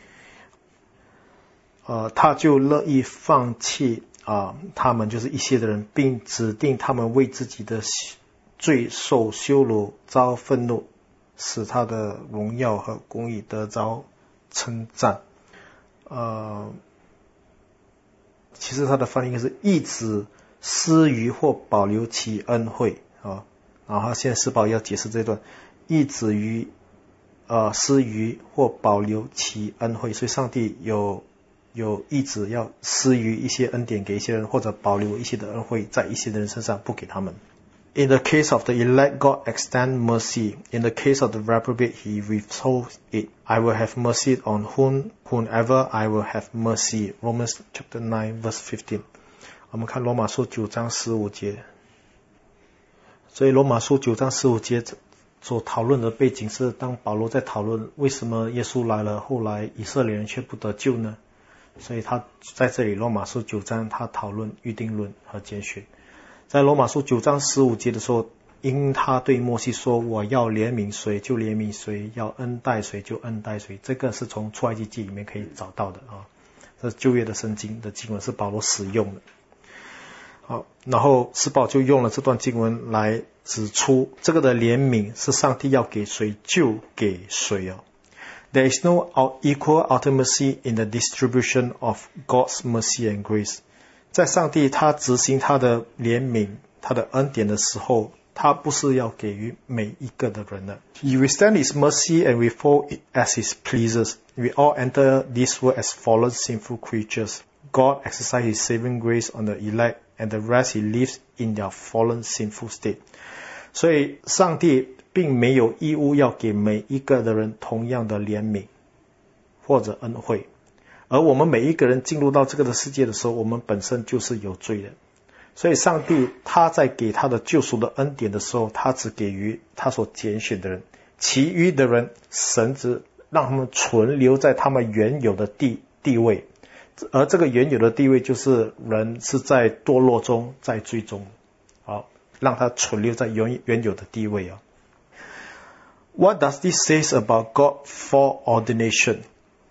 呃，他就乐意放弃啊、呃，他们就是一些的人，并指定他们为自己的罪受羞辱、遭愤怒，使他的荣耀和公义得着称赞。呃，其实他的翻译应该是一直施予或保留其恩惠啊。然后现在施宝要解释这段，一直于呃施予或保留其恩惠，所以上帝有有意志要施予一些恩典给一些人，或者保留一些的恩惠在一些的人身上，不给他们。In the case of the elect, God extends mercy. In the case of the reprobate, he withholds it. I will have mercy on whom, whomever I will have mercy. Romans chapter nine, verse fifteen. 我们看罗马书九章十五节。所以罗马书九章十五节所讨论的背景是，当保罗在讨论为什么耶稣来了，后来以色列人却不得救呢？所以他在这里罗马书九章他讨论预定论和拣选。在罗马书九章十五节的时候， 因他对摩西说，我要怜悯谁就怜悯谁，要恩待谁就恩待谁。这个是从出埃及记里面可以找到的啊，这旧约的圣经的经文是保罗使用的。好，然后施宝就用了这段经文来指出，这个的怜悯是上帝要给谁就给谁哦。There is no equal ultimacy in the distribution of God's mercy and grace. 在上帝他执行他的怜悯、他的恩典的时候，他不是要给予每一个的人的。He withstand his mercy and withhold it as he pleases. We all enter this world as fallen, sinful creatures. God exercises his saving grace on the elect, and the rest he leaves in their fallen, sinful state. 所以上帝并没有义务要给每一个的人同样的怜悯或者恩惠，而我们每一个人进入到这个的世界的时候，我们本身就是有罪的。所以上帝他在给他的救赎的恩典的时候，他只给予他所拣选的人，其余的人神只让他们存留在他们原有的地地位，而这个原有的地位就是人是在堕落中，在罪中，好，让他存留在原原有的地位啊。What does this say about God foreordination?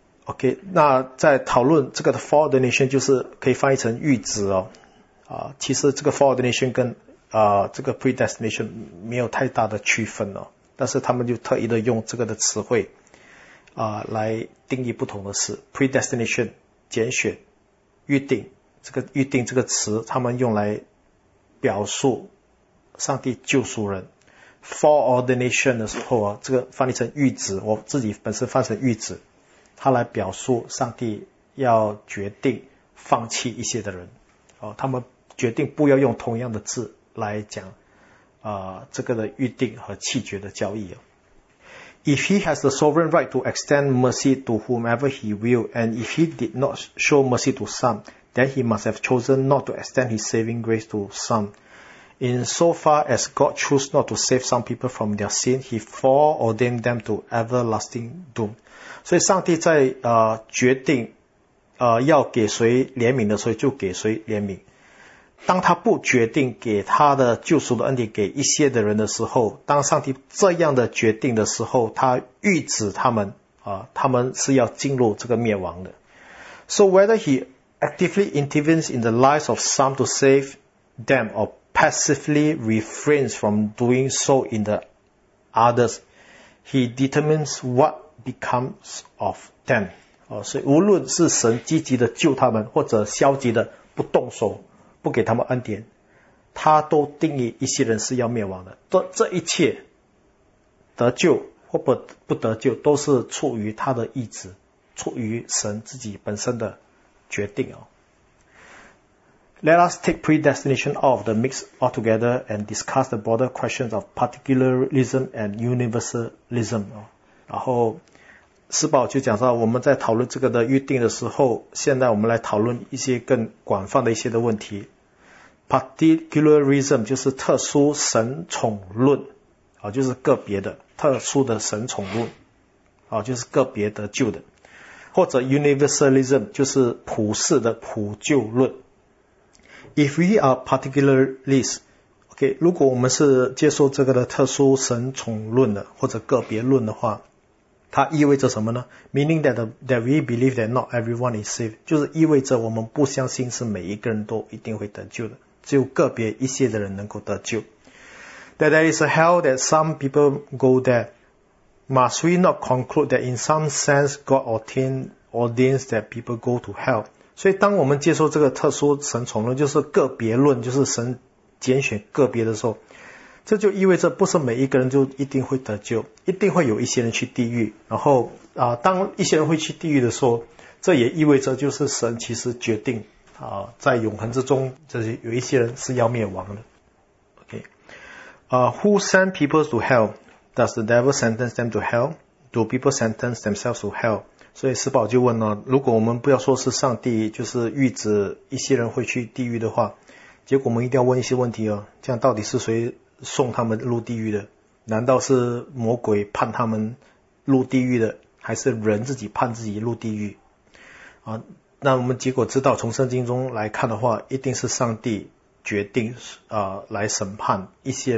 OK， 那在讨论这个的 foreordination 就是可以翻译成预旨哦。啊，其实这个 foreordination 跟啊这个 predestination 没有太大的区分哦，但是他们就特意的用这个的词汇啊来定义不同的事。predestination 拣选、预定，这个预定这个词，他们用来表述上帝救赎人。foreordination 的时候啊，这个翻译成预旨，我自己本身翻成预旨，它来表述上帝要决定放弃一些的人，哦，他们决定不要用同样的字来讲啊、呃、这个的预定和弃绝的交易。If he has the sovereign right to extend mercy to whomever he will, and if he did not show mercy to some, then he must have chosen not to extend his saving grace to some. In so far as God chose not to save some people from their sin, he foreordained them to everlasting doom. 所以上帝在呃决定呃要给谁怜悯的时候，就给谁怜悯。当他不决定给他的救赎的恩典给一些的人的时候，当上帝这样的决定的时候，他预指他们啊、呃，他们是要进入这个灭亡的。So whether he actively intervenes in the lives of some to save them, or passively refrains from doing so in the others, he determines what becomes of them. 哦，所以无论是神积极的救他们，或者消极的不动手，不给他们恩典，他都定义一些人是要灭亡的。这这一切得救或不不得救，都是出于他的意志，出于神自己本身的决定哦。Let us take predestination out of the mix altogether and discuss the broader questions of particularism and universalism. 然后施宝就讲到，我们在讨论这个的预定的时候，现在我们来讨论一些更广泛的一些的问题。Particularism 就是特殊神宠论，啊，就是个别的特殊的神宠论，啊，就是个别得救的。或者 universalism 就是普世的普救论。If we are particularists, okay, 如果我们是接受这个的特殊神宠论的或者个别论的话，它意味着什么呢？ Meaning that, that we believe that not everyone is saved, 就是意味着我们不相信是每一个人都一定会得救的，只有个别一些的人能够得救。That there is a hell, that some people go there. Must we not conclude that in some sense God ordain, ordains that people go to hell?所以当我们接受这个特殊神宠论，就是个别论，就是神拣选个别的时候，这就意味着不是每一个人就一定会得救，一定会有一些人去地狱。然后啊、呃，当一些人会去地狱的时候，这也意味着就是神其实决定啊、呃，在永恒之中，就是有一些人是要灭亡的。OK， 啊、uh, ，Who sent people to hell? Does the devil sentence them to hell? Do people sentence themselves to hell?所以施宝就问了，如果我们不要说是上帝就是预指一些人会去地狱的话，结果我们一定要问一些问题哦，这样到底是谁送他们入地狱的？难道是魔鬼判他们入地狱的，还是人自己判自己入地狱啊？那我们结果知道，从圣经中来看的话，一定是上帝决定啊、呃、来审判一些人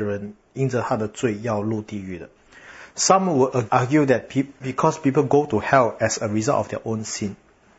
因着他的罪要入地狱的。Some will argue that because people go to hell as a result of their own sin,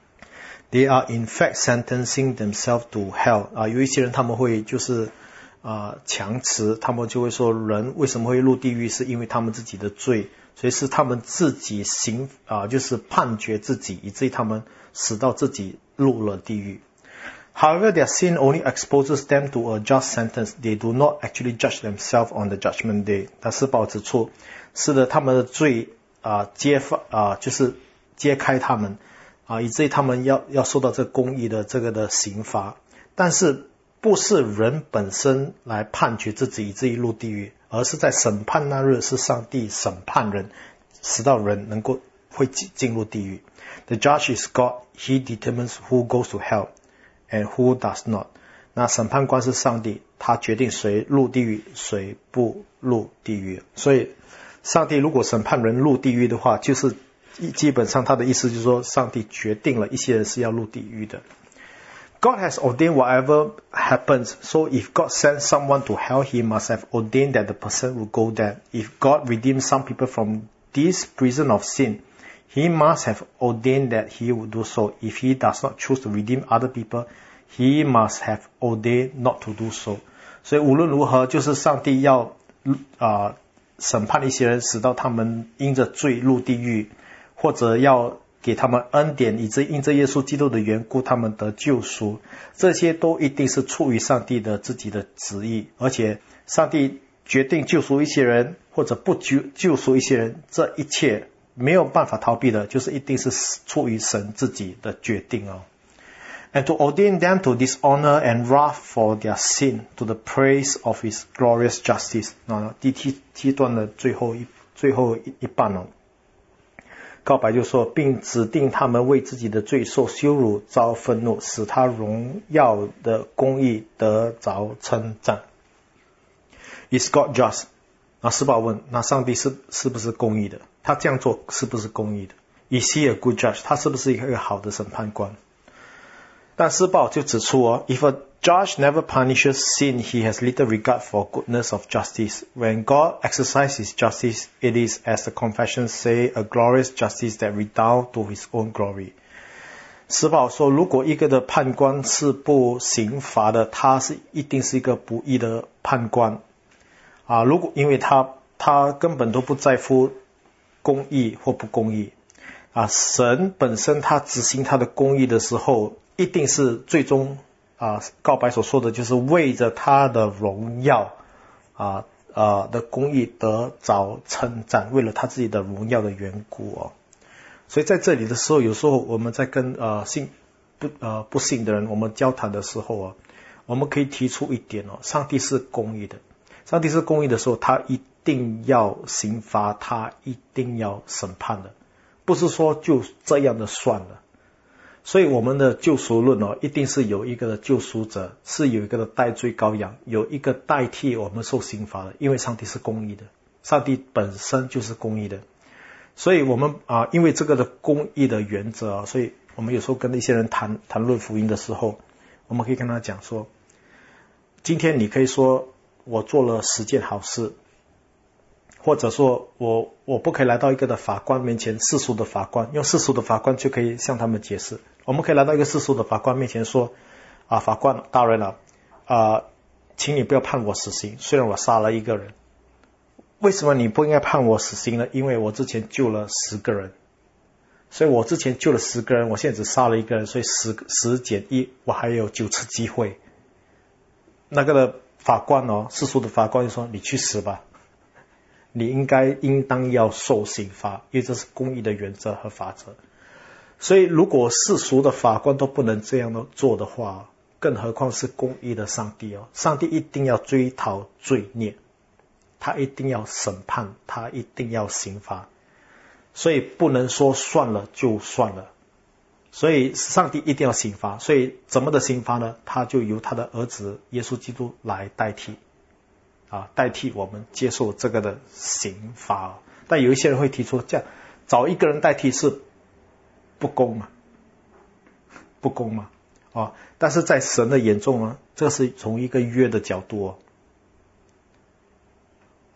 they are in fact sentencing themselves to hell. 啊，有一些人他们会就是啊强词，他们就会说人为什么会入地狱，是因为他们自己的罪，所以是他们自己行啊就是判决自己，以至于他们使到自己入了地狱。However, their sin only exposes them to a just sentence. They do not actually judge themselves on the judgment day. 但是保指出，是的，他们的罪啊揭发啊就是揭开他们啊，以至于他们要要受到这公义的这个的刑罚。但是不是人本身来判决自己以至于入地狱，而是在审判那日是上帝审判人，使到人能够会进入地狱。The judge is God. He determines who goes to hell.And who does not? 那审判官是上帝，他决定谁入地狱，谁不入地狱。所以上帝如果审判人入地狱的话，就是基本上他的意思就是说，上帝决定了一些人是要入地狱的。God has ordained whatever happens. So if God sends someone to hell, he must have ordained that the person will go there. If God redeems some people from this prison of sin,He must have ordained that he would do so. If he does not choose to redeem other people, he must have ordained not to do so. 所以无论如何，就是上帝要啊、呃、审判一些人，使到他们因着罪入地狱，或者要给他们恩典，以致因着耶稣基督的缘故，他们得救赎。这些都一定是出于上帝的自己的旨意，而且上帝决定救赎一些人，或者不救救赎一些人，这一切没有办法逃避的，就是一定是出于神自己的决定哦。And to ordain them to dishonor and wrath for their sin, to the praise of His glorious justice. 那第七七段的最后一最后一一半哦，告白就说，并指定他们为自己的罪受羞辱，遭愤怒，使他荣耀的公义得着称赞。Is God just? 那施宝问，那上帝是是不是公义的？他这样做是不是公义的？ Is he a good judge? 他是不是一个好的审判官？但施宝就指出哦 ，If a judge never punishes sin, he has little regard for goodness of justice. When God exercises justice, it is, as the confessions say, a glorious justice that redounds to His own glory. 施宝说，如果一个的判官是不刑罚的，他是一定是一个不义的判官啊。如果因为他他根本都不在乎公义或不公义啊，神本身他执行他的公义的时候，一定是最终啊告白所说的就是为着他的荣耀啊啊的公义得着称赞，为了他自己的荣耀的缘故哦。所以在这里的时候，有时候我们在跟呃信不呃不信的人我们交谈的时候啊，我们可以提出一点哦，上帝是公义的，上帝是公义的时候，他一定要刑罚，他一定要审判的，不是说就这样的算了。所以我们的救赎论哦，一定是有一个的救赎者，是有一个的代罪羔羊，有一个代替我们受刑罚的，因为上帝是公义的，上帝本身就是公义的。所以我们啊，因为这个的公义的原则啊，所以我们有时候跟一些人谈谈论福音的时候，我们可以跟他讲说，今天你可以说我做了十件好事，或者说我我不可以来到一个的法官面前，世俗的法官，用世俗的法官就可以向他们解释。我们可以来到一个世俗的法官面前说，啊，法官大人了，啊，请你不要判我死刑，虽然我杀了一个人。为什么你不应该判我死刑呢？因为我之前救了十个人，所以我之前救了十个人，我现在只杀了一个人，所以十十减一，我还有九次机会。那个的法官哦，世俗的法官就说，你去死吧。你应该应当要受刑罚，因为这是公义的原则和法则。所以如果世俗的法官都不能这样的做的话，更何况是公义的上帝哦，上帝一定要追讨罪孽，他一定要审判，他一定要刑罚，所以不能说算了就算了，所以上帝一定要刑罚。所以怎么的刑罚呢？他就由他的儿子耶稣基督来代替啊，代替我们接受这个的刑罚。但有一些人会提出，这样找一个人代替是不公嘛？不公嘛？啊，但是在神的眼中呢，这是从一个约的角度哦。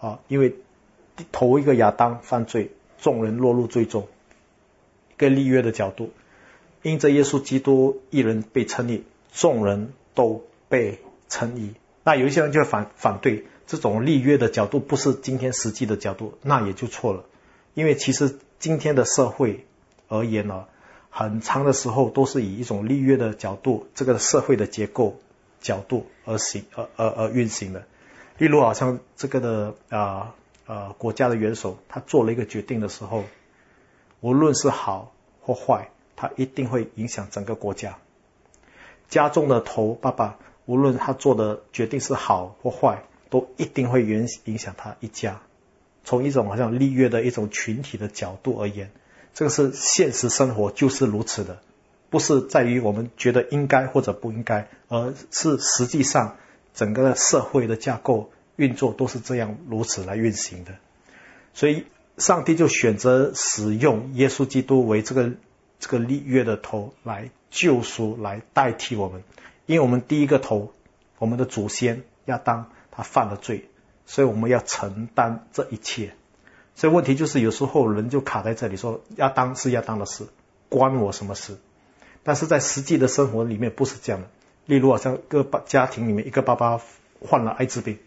啊，因为头一个亚当犯罪，众人落入罪中，一个立约的角度，因着耶稣基督一人被称义，众人都被称义。那有一些人就会反反对这种立约的角度不是今天实际的角度，那也就错了。因为其实今天的社会而言呢，很长的时候都是以一种立约的角度，这个社会的结构角度而行而而而运行的。例如好像这个的啊呃国家的元首，他做了一个决定的时候，无论是好或坏，他一定会影响整个国家。家中的头爸爸，无论他做的决定是好或坏，都一定会影响他一家。从一种好像立约的一种群体的角度而言，这个是现实生活就是如此的，不是在于我们觉得应该或者不应该，而是实际上整个社会的架构运作都是这样如此来运行的。所以上帝就选择使用耶稣基督为这个这个立约的头来救赎，来代替我们。因为我们第一个头，我们的祖先亚当他犯了罪，所以我们要承担这一切。所以问题就是有时候人就卡在这里，说亚当是亚当的事，关我什么事？但是在实际的生活里面不是这样的。例如好像一个家庭里面一个爸爸患了艾滋病，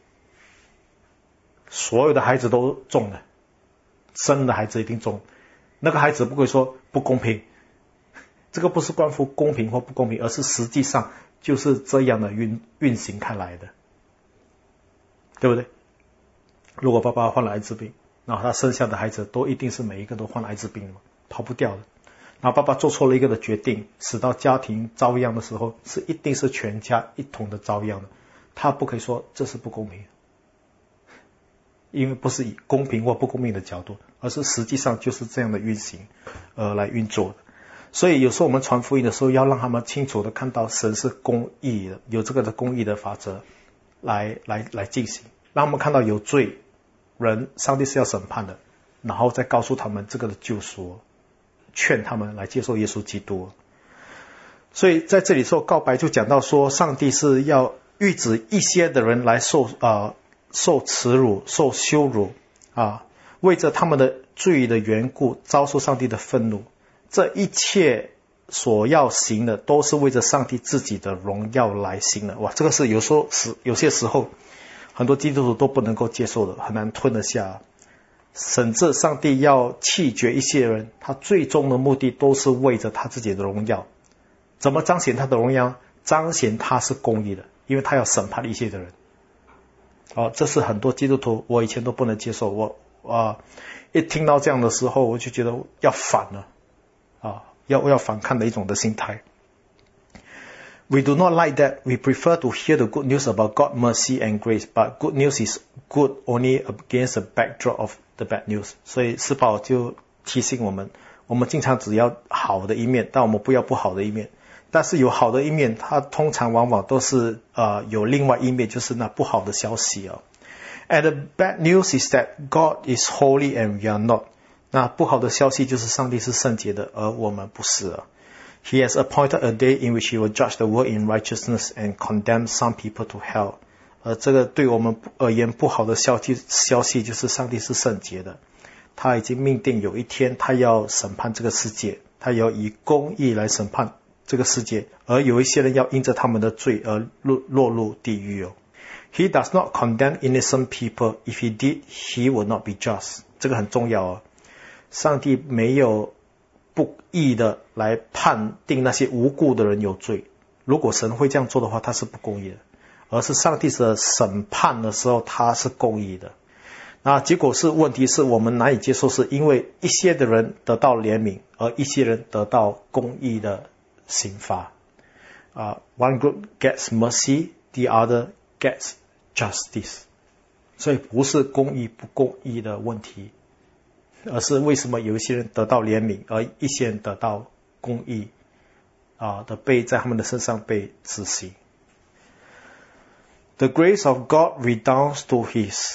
所有的孩子都中了，生的孩子一定中，那个孩子不会说不公平，这个不是关乎公平或不公平，而是实际上就是这样的运运行开来的，对不对？如果爸爸患了艾滋病，然后他生下的孩子都一定是每一个都患艾滋病的，逃不掉的。然后爸爸做错了一个的决定，使到家庭遭殃的时候，是一定是全家一同的遭殃的。他不可以说这是不公平，因为不是以公平或不公平的角度，而是实际上就是这样的运行呃来运作的。所以有时候我们传福音的时候，要让他们清楚的看到神是公义的，有这个的公义的法则来来来进行，让他们看到有罪人上帝是要审判的，然后再告诉他们这个的救赎，劝他们来接受耶稣基督。所以在这里说告白就讲到说，上帝是要预指一些的人来受呃受耻辱、受羞辱啊，为着他们的罪的缘故遭受上帝的愤怒。这一切所要行的都是为着上帝自己的荣耀来行的。哇，这个是有时候是有些时候很多基督徒都不能够接受的，很难吞得下。甚至上帝要弃绝一些人，他最终的目的都是为着他自己的荣耀。怎么彰显他的荣耀？彰显他是公义的，因为他要审判一些的人。哦，这是很多基督徒我以前都不能接受，我啊一听到这样的时候，我就觉得要反了啊，要要反抗的一种的心态。We do not like that. We prefer to hear the good news about God's mercy and grace, but good news is good only against the backdrop of the bad news. 所以施宝就提醒我们，我们经常只要好的一面，但我们不要不好的一面。但是有好的一面，它通常往往都是呃有另外一面，就是那不好的消息啊。And the bad news is that God is holy and we are not. 那不好的消息就是上帝是圣洁的，而我们不是啊。He has appointed a day in which he will judge the world in righteousness and condemn some people to hell. 而这个对我们而言不好的消息，消息就是上帝是圣洁的，他已经命定有一天他要审判这个世界，他要以公义来审判这个世界，而有一些人要因着他们的罪而落落入地狱哦。He does not condemn innocent people. If he did, he would not be just. 这个很重要哦。上帝没有不义的来判定那些无辜的人有罪。如果神会这样做的话，他是不公义的，而是上帝的审判的时候他是公义的。那结果是问题是我们难以接受，是因为一些的人得到怜悯，而一些人得到公义的刑罚。Uh, one group gets mercy, the other gets justice. 所以不是公义不公义的问题，而是为什么有一些人得到怜悯，而一些人得到公义啊的被在他们的身上被执行。The grace of God redounds to His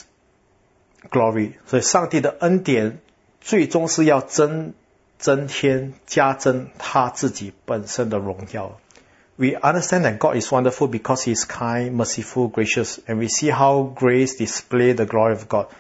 glory. 所以上帝的恩典最终是要增增添加增他自己本身的荣耀。We understand that God is wonderful because He is kind, merciful, gracious, and we see how grace displays the glory of God.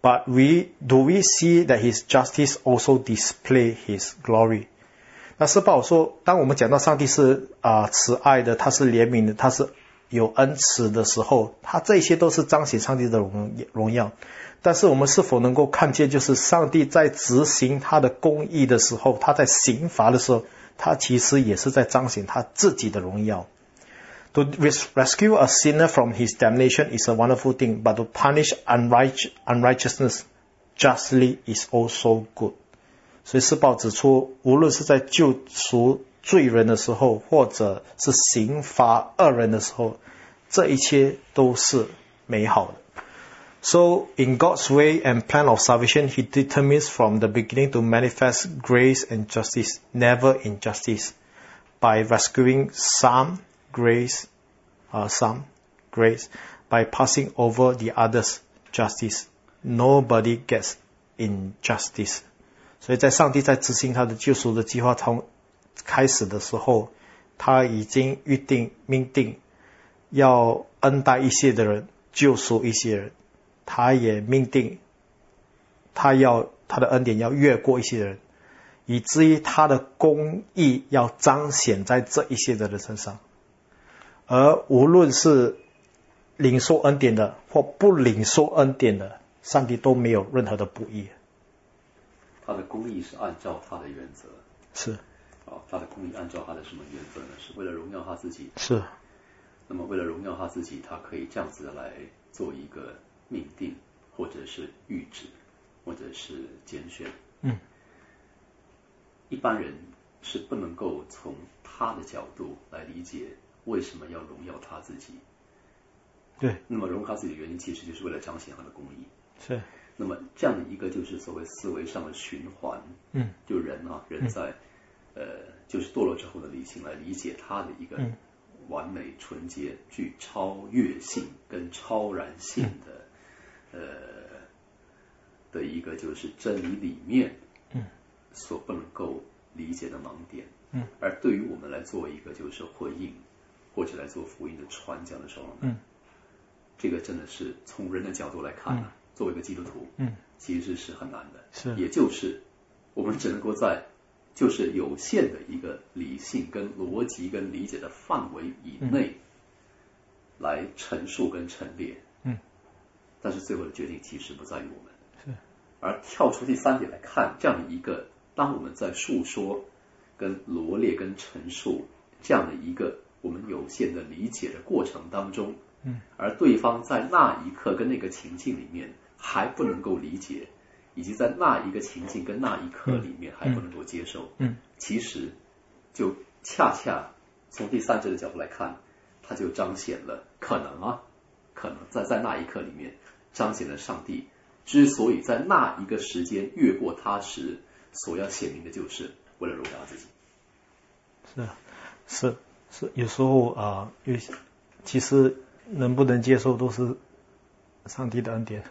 But we do we see that his justice also display his glory? 那施保说，当我们讲到上帝是啊、呃、慈爱的，他是怜悯的，他是有恩慈的时候，他这些都是彰显上帝的荣荣耀。但是我们是否能够看见，就是上帝在执行他的公义的时候，他在刑罚的时候，他其实也是在彰显他自己的荣耀。To rescue a sinner from his damnation is a wonderful thing, but to punish unrighteousness justly is also good. 所以施保指出，无论是在救赎罪人的时候，或者是刑罚恶人的时候，这一切都是美好的。So, in God's way and plan of salvation, He determines from the beginning to manifest grace and justice, never injustice, by rescuing some grace, uh, some grace, by passing over the others justice. Nobody gets injustice. 所以在上帝在执行他的救赎的计划从开始的时候，他已经预定命定要恩待一些的人，救赎一些人。他也命定他要他的恩典要越过一些人，以至于他的公义要彰显在这一些的人身上。而无论是领受恩典的或不领受恩典的，上帝都没有任何的不义。 他的公义是按照他的原则， 是啊，他的公义按照他的什么原则呢？是为了荣耀他自己。 是。 那么为了荣耀他自己，他可以这样子来做一个命定，或者是谕旨，或者是拣选。 嗯。 一般人是不能够从他的角度来理解为什么要荣耀他自己。 对。那么荣耀他自己的原因，其实就是为了彰显他的公义。 是。 那么这样的一个就是所谓思维上的循环， 嗯， 就人啊，人在、嗯、呃就是堕落之后的理性来理解他的一个完美、纯洁、具超越性跟超然性的、嗯、呃的一个就是真理里面，嗯，所不能够理解的盲点，嗯，而对于我们来做一个就是回应或者来做福音的传讲的时候呢，嗯，这个真的是从人的角度来看呢、啊。嗯，作为一个基督徒，嗯，其实是很难的， 是， 也就是我们只能够在就是有限的一个理性跟逻辑跟理解的范围以内来陈述跟陈列，嗯，但是最后的决定其实不在于我们， 是， 而跳出第三点来看，这样的一个当我们在述说跟罗列跟陈述这样的一个我们有限的理解的过程当中，嗯，而对方在那一刻跟那个情境里面还不能够理解，以及在那一个情境跟那一刻里面还不能够接受，嗯，其实就恰恰从第三者的角度来看，它就彰显了可能啊，可能在在那一刻里面彰显了上帝之所以在那一个时间越过他时所要显明的，就是为了荣耀自己。 是是是，有时候啊，有、呃、其实能不能接受都是上帝的恩典。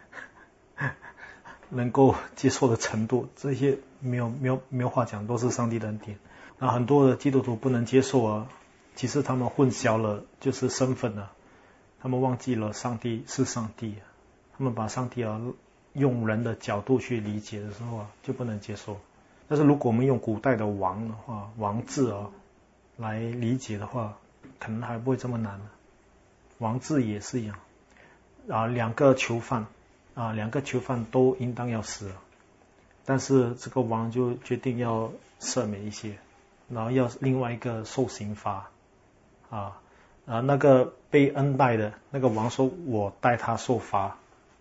能够接受的程度，这些没有没有没有话讲，都是上帝的恩典。那很多的基督徒不能接受啊，其实他们混淆了就是身份啊，他们忘记了上帝是上帝、啊，他们把上帝啊用人的角度去理解的时候啊，就不能接受。但是如果我们用古代的王的话，王字啊来理解的话，可能还不会这么难、啊。王字也是一样啊，两个囚犯。啊，两个囚犯都应当要死了，但是这个王就决定要赦免一些，然后要另外一个受刑罚，啊，啊那个被恩待的那个王说：“我代他受罚。”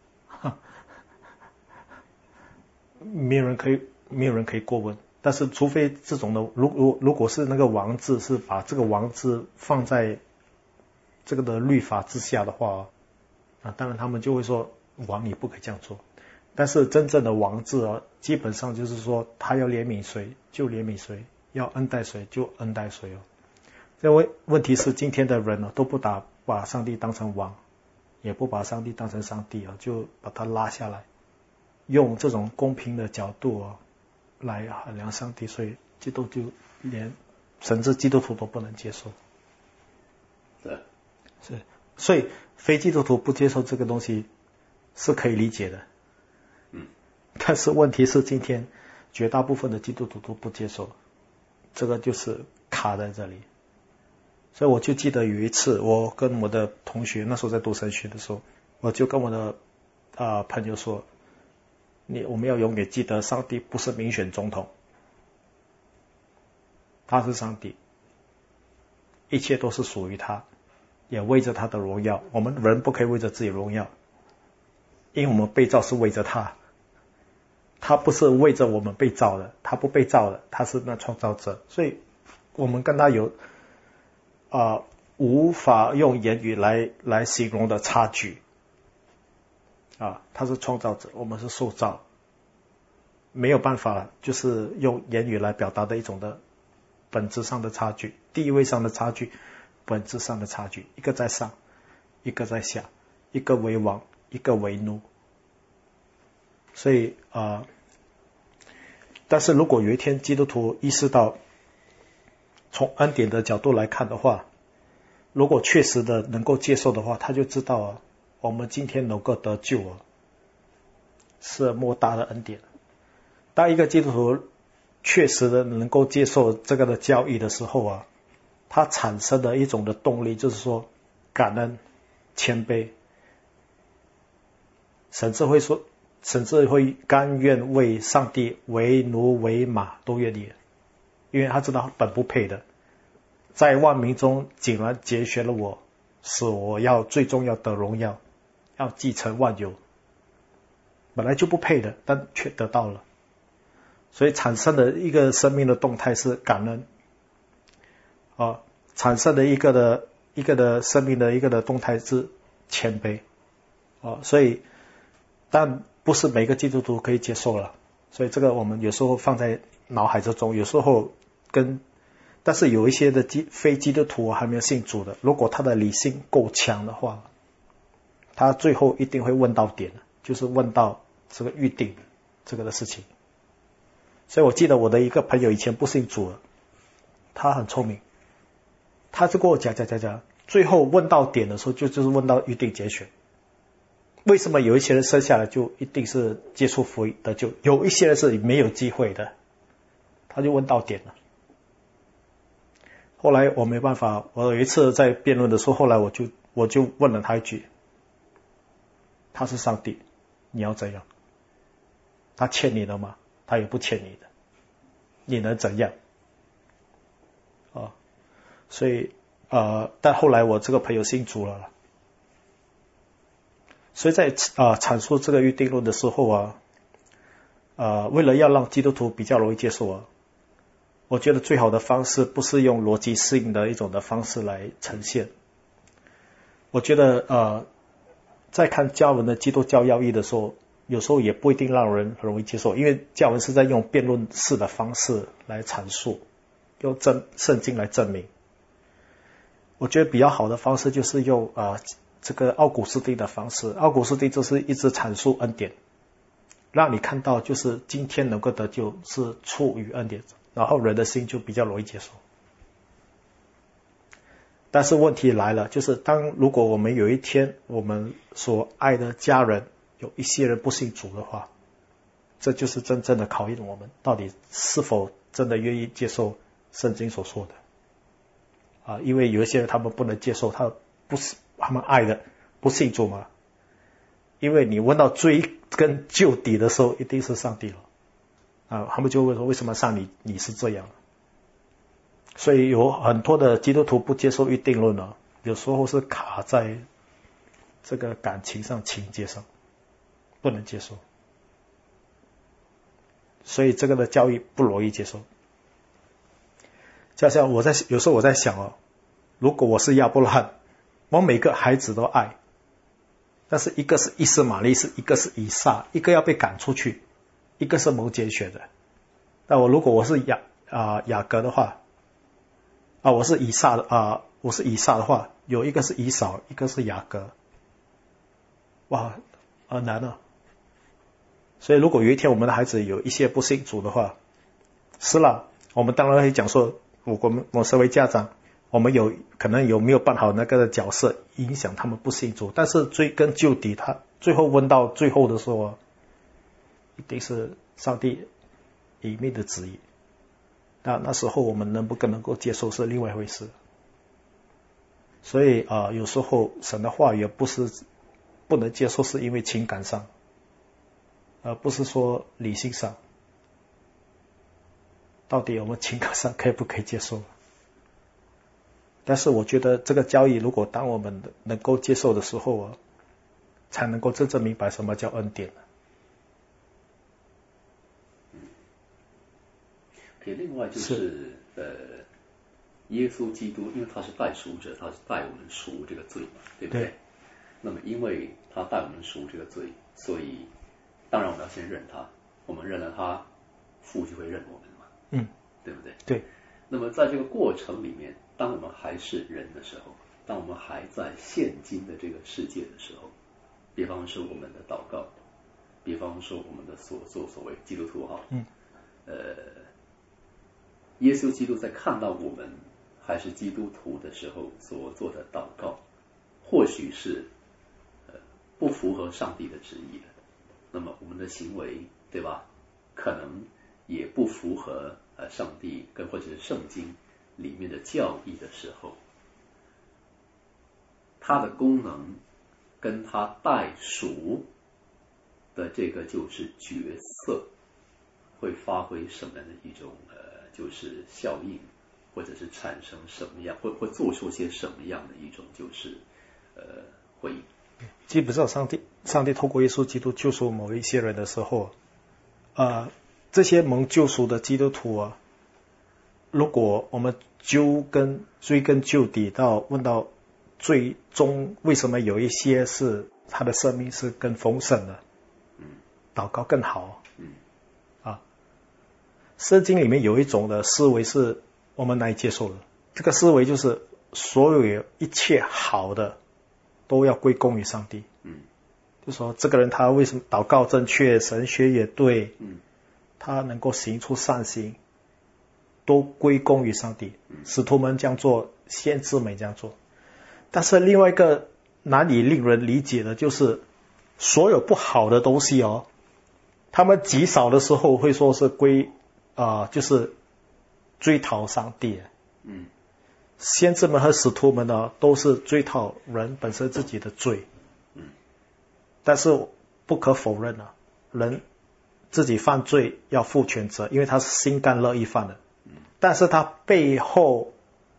没有人可以，没有人可以过问。但是除非这种的，如如如果是那个王字是把这个王字放在这个的律法之下的话，啊，当然他们就会说。王你不可以这样做，但是真正的王字啊，基本上就是说他要怜悯谁就怜悯谁，要恩待谁就恩待谁哦。这问问题是今天的人呢、啊、都不打把上帝当成王，也不把上帝当成上帝啊，就把他拉下来，用这种公平的角度啊来衡量上帝，所以基督就连甚至基督徒都不能接受。 是是，所以非基督徒不接受这个东西。是可以理解的， 但是问题是今天绝大部分的基督徒都不接受，这个就是卡在这里。所以我就记得有一次我跟我的同学，那时候在读神学的时候，我就跟我的呃朋友说，你我们要永远记得上帝不是民选总统，他是上帝，一切都是属于他，也为着他的荣耀。我们人不可以为着自己荣耀，因为我们被造是为着他，他不是为着我们被造的，他不被造的，他是那创造者。所以我们跟他有啊、呃、无法用言语来来形容的差距啊，他是创造者，我们是受造，没有办法，就是用言语来表达的一种的本质上的差距，地位上的差距，本质上的差距，一个在上，一个在下，一个为王，一个为奴。所以啊、呃，但是如果有一天基督徒意识到从恩典的角度来看的话，如果确实的能够接受的话，他就知道啊，我们今天能够得救啊，是莫大的恩典。当一个基督徒确实的能够接受这个的教义的时候啊，他产生的一种的动力就是说感恩、谦卑，甚至会说，甚至会甘愿为上帝为奴为马都愿意，因为他知道本不配的，在万民中竟然拣选了我，使我要最终要得荣耀，要继承万有，本来就不配的，但却得到了。所以产生的一个生命的动态是感恩啊，产生的一个的一个的生命的一个的动态是谦卑啊，所以但不是每个基督徒可以接受了，所以这个我们有时候放在脑海之中，有时候跟但是有一些的基非基督徒还没有信主的，如果他的理性够强的话，他最后一定会问到点，就是问到这个预定这个的事情。所以我记得我的一个朋友以前不信主，他很聪明，他就跟我讲讲讲讲，最后问到点的时候就就是问到预定拣选。为什么有一些人生下来就一定是接触福音的，就有一些人是没有机会的，他就问到点了。后来我没办法，我有一次在辩论的时候，后来我就我就问了他一句，他是上帝，你要怎样？他欠你的吗？他也不欠你的，你能怎样？啊，所以呃，但后来我这个朋友信主了，所以在啊、呃、阐述这个预定论的时候啊，呃，为了要让基督徒比较容易接受啊，我觉得最好的方式不是用逻辑性的一种的方式来呈现。我觉得呃，在看教文的基督教要义的时候，有时候也不一定让人很容易接受，因为教文是在用辩论式的方式来阐述，用证圣经来证明。我觉得比较好的方式就是用啊、呃、这个奥古斯丁的方式，奥古斯丁就是一直阐述恩典，让你看到就是今天能够得救是出于恩典，然后人的心就比较容易接受。但是问题来了，就是当如果我们有一天我们所爱的家人有一些人不信主的话，这就是真正的考验我们到底是否真的愿意接受圣经所说的啊，因为有一些人他们不能接受，他不是他们爱的不信主嘛，因为你问到追根究底的时候一定是上帝了啊，他们就会说为什么上帝你是这样？所以有很多的基督徒不接受预定论呢，有时候是卡在这个感情上情节上不能接受，所以这个的教育不容易接受。就像我在有时候我在想哦，如果我是亚伯拉罕，我每个孩子都爱，但是一个是以斯玛利士，一个是以撒，一个要被赶出去，一个是蒙拣选的。但我如果我是雅啊、呃、雅各的话啊，我是以撒的啊，我是以撒的话，有一个是以扫，一个是雅各，哇，很难啊。所以如果有一天我们的孩子有一些不信主的话，是了，我们当然会讲说，我们我身为家长，我们有可能有没有办好那个角色，影响他们不信主。但是追根究底，他最后问到最后的时候， 一定是上帝隐秘的旨意。那那时候我们能不能够接受是另外一回事。所以啊、呃，有时候神的话语不是不能接受，是因为情感上，而不是说理性上。到底我们情感上可以不可以接受？但是我觉得这个教义，如果当我们能够接受的时候啊，才能够真正明白什么叫恩典。 OK， 另外就是呃，耶稣基督，因为他是代赎者，他是代我们赎这个罪嘛，对不对？对。那么因为他代我们赎这个罪，所以当然我们要先认他，我们认了他，父就会认我们嘛， 嗯， 对不对？ 对。 那么在这个过程里面，当我们还是人的时候，当我们还在现今的这个世界的时候，比方说我们的祷告，比方说我们的所作所为，基督徒哈， 嗯， 呃，耶稣基督在看到我们还是基督徒的时候所做的祷告，或许是呃不符合上帝的旨意的，那么我们的行为，对吧？可能也不符合呃上帝跟或者是圣经里面的教义的时候，它的功能跟它代赎的这个就是角色会发挥什么样的一种呃就是效应，或者是产生什么样，会会做出些什么样的一种就是呃回应。 基本上上帝上帝透过耶稣基督救赎某一些人的时候，呃这些蒙救赎的基督徒啊，如果我们究根追根究底到问到最终为什么有一些是他的生命是更丰盛的， 嗯，祷告更好， 嗯， 啊，圣经里面有一种的思维是我们难以接受的，这个思维就是所有一切好的都要归功于上帝， 嗯， 就说这个人他为什么祷告正确，神学也对， 嗯， 他能够行出善行，都归功于上帝。使徒们这样做，先知们这样做。但是另外一个难以令人理解的就是，所有不好的东西哦，他们极少的时候会说是归啊、呃，就是追讨上帝。 嗯， 先知们和使徒们呢，都是追讨人本身自己的罪。 嗯， 但是不可否认啊，人自己犯罪要负全责，因为他是心甘乐意犯的。但是他背后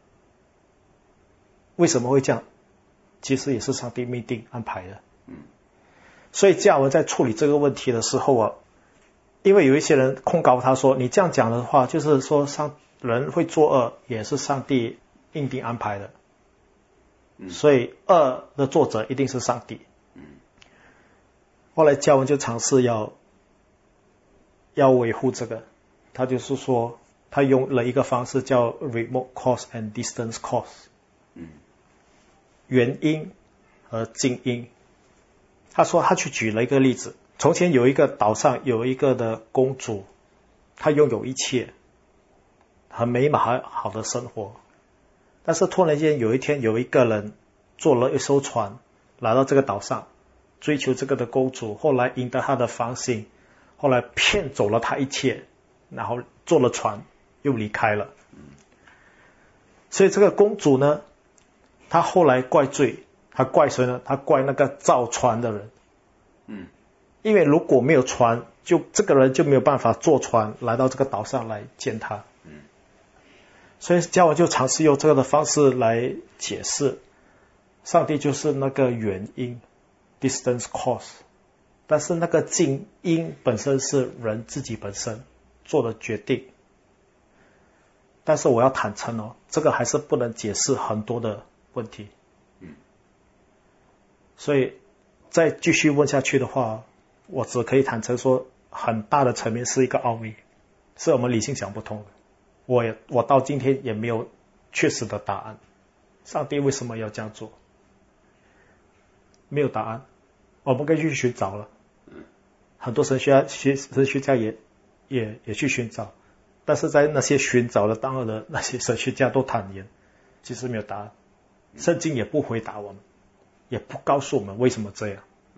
为什么会这样？其实也是上帝命定安排的。 嗯， 所以加尔文在处理这个问题的时候啊，因为有一些人控告他说，你这样讲的话，就是说上人会作恶，也是上帝命定安排的。 嗯， 所以恶的作者一定是上帝。 嗯， 后来加尔文就尝试要要维护这个，他就是说，他用了一个方式叫 remote cause and distance cause， 嗯， 原因和近因。他说他去举了一个例子，从前有一个岛上有一个的公主，她拥有一切，很美满好的生活，但是突然间有一天有一个人坐了一艘船来到这个岛上，追求这个的公主，后来赢得她的芳心，后来骗走了她一切，然后坐了船又离开了。所以这个公主呢，她后来怪罪，她怪谁呢？她怪那个造船的人。 嗯， 因为如果没有船，就这个人就没有办法坐船来到这个岛上来见她。 嗯， 所以加尔文就尝试用这个的方式来解释，上帝就是那个原因 distance cause， 但是那个近因本身是人自己本身做的决定。但是我要坦诚哦，这个还是不能解释很多的问题。 嗯， 所以再继续问下去的话，我只可以坦诚说，很大的层面是一个奥秘，是我们理性想不通的。我也我到今天也没有确实的答案。上帝为什么要这样做？没有答案，我们可以去寻找了。很多神学家、神学家也也也去寻找。但是在那些寻找的当儿的那些神学家都坦言，其实没有答案，圣经也不回答我们，也不告诉我们为什么这样。 嗯，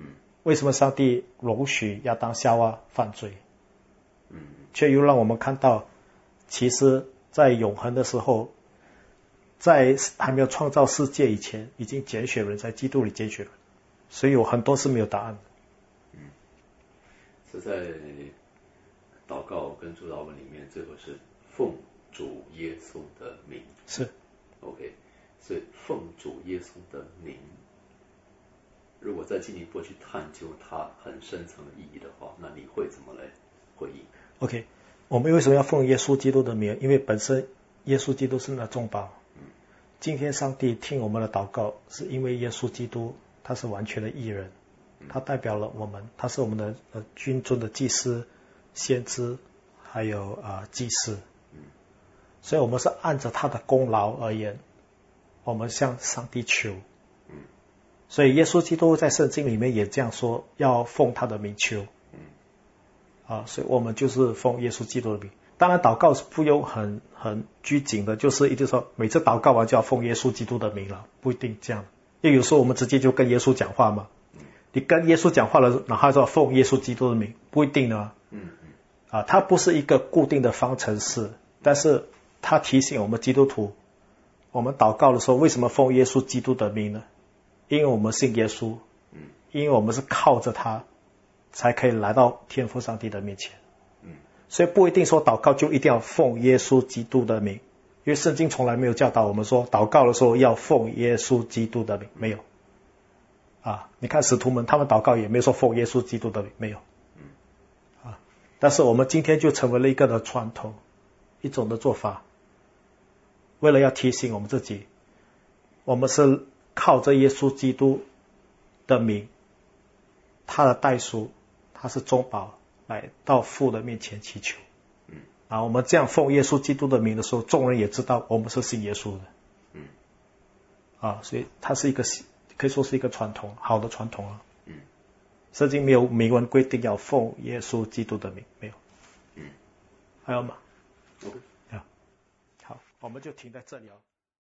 为什么上帝容许亚当夏娃犯罪？ 嗯， 却又让我们看到，其实在永恒的时候，在还没有创造世界以前，已经拣选人，在基督里拣选人，所以有很多是没有答案的。 嗯，是在祷告跟主祷文里面，最后是奉主耶稣的名。 是 ，OK， 所以奉主耶稣的名，如果再进一步去探究它很深层的意义的话，那你会怎么来回应 ？OK， 我们为什么要奉耶稣基督的名？因为本身耶稣基督是那中保。今天上帝听我们的祷告，是因为耶稣基督他是完全的义人，他代表了我们，他是我们的呃君尊的祭司、先知，还有啊、呃、祭司，所以我们是按着他的功劳而言，我们向上帝求。所以耶稣基督在圣经里面也这样说，要奉他的名求。啊，所以我们就是奉耶稣基督的名。当然祷告是不用很很拘谨的，就是一直说每次祷告完就要奉耶稣基督的名了，不一定这样。因为有时候我们直接就跟耶稣讲话嘛，你跟耶稣讲话了，然后说奉耶稣基督的名，不一定呢。啊，它不是一个固定的方程式，但是它提醒我们基督徒，我们祷告的时候为什么奉耶稣基督的名呢？因为我们信耶稣，因为我们是靠着他才可以来到天父上帝的面前。所以不一定说祷告就一定要奉耶稣基督的名，因为圣经从来没有教导我们说祷告的时候要奉耶稣基督的名，没有。啊，你看使徒们他们祷告也没有说奉耶稣基督的名，没有。啊，但是我们今天就成为了一个的传统，一种的做法，为了要提醒我们自己，我们是靠着耶稣基督的名，他的代赎，他是中保，来到父的面前祈求。嗯，啊，我们这样奉耶稣基督的名的时候，众人也知道我们是信耶稣的。嗯，啊，所以它是一个可以说是一个传统，好的传统啊。嗯，圣经没有明文规定要奉耶稣基督的名，没有。嗯，还有吗？ OK， 好，我们就停在这里啊。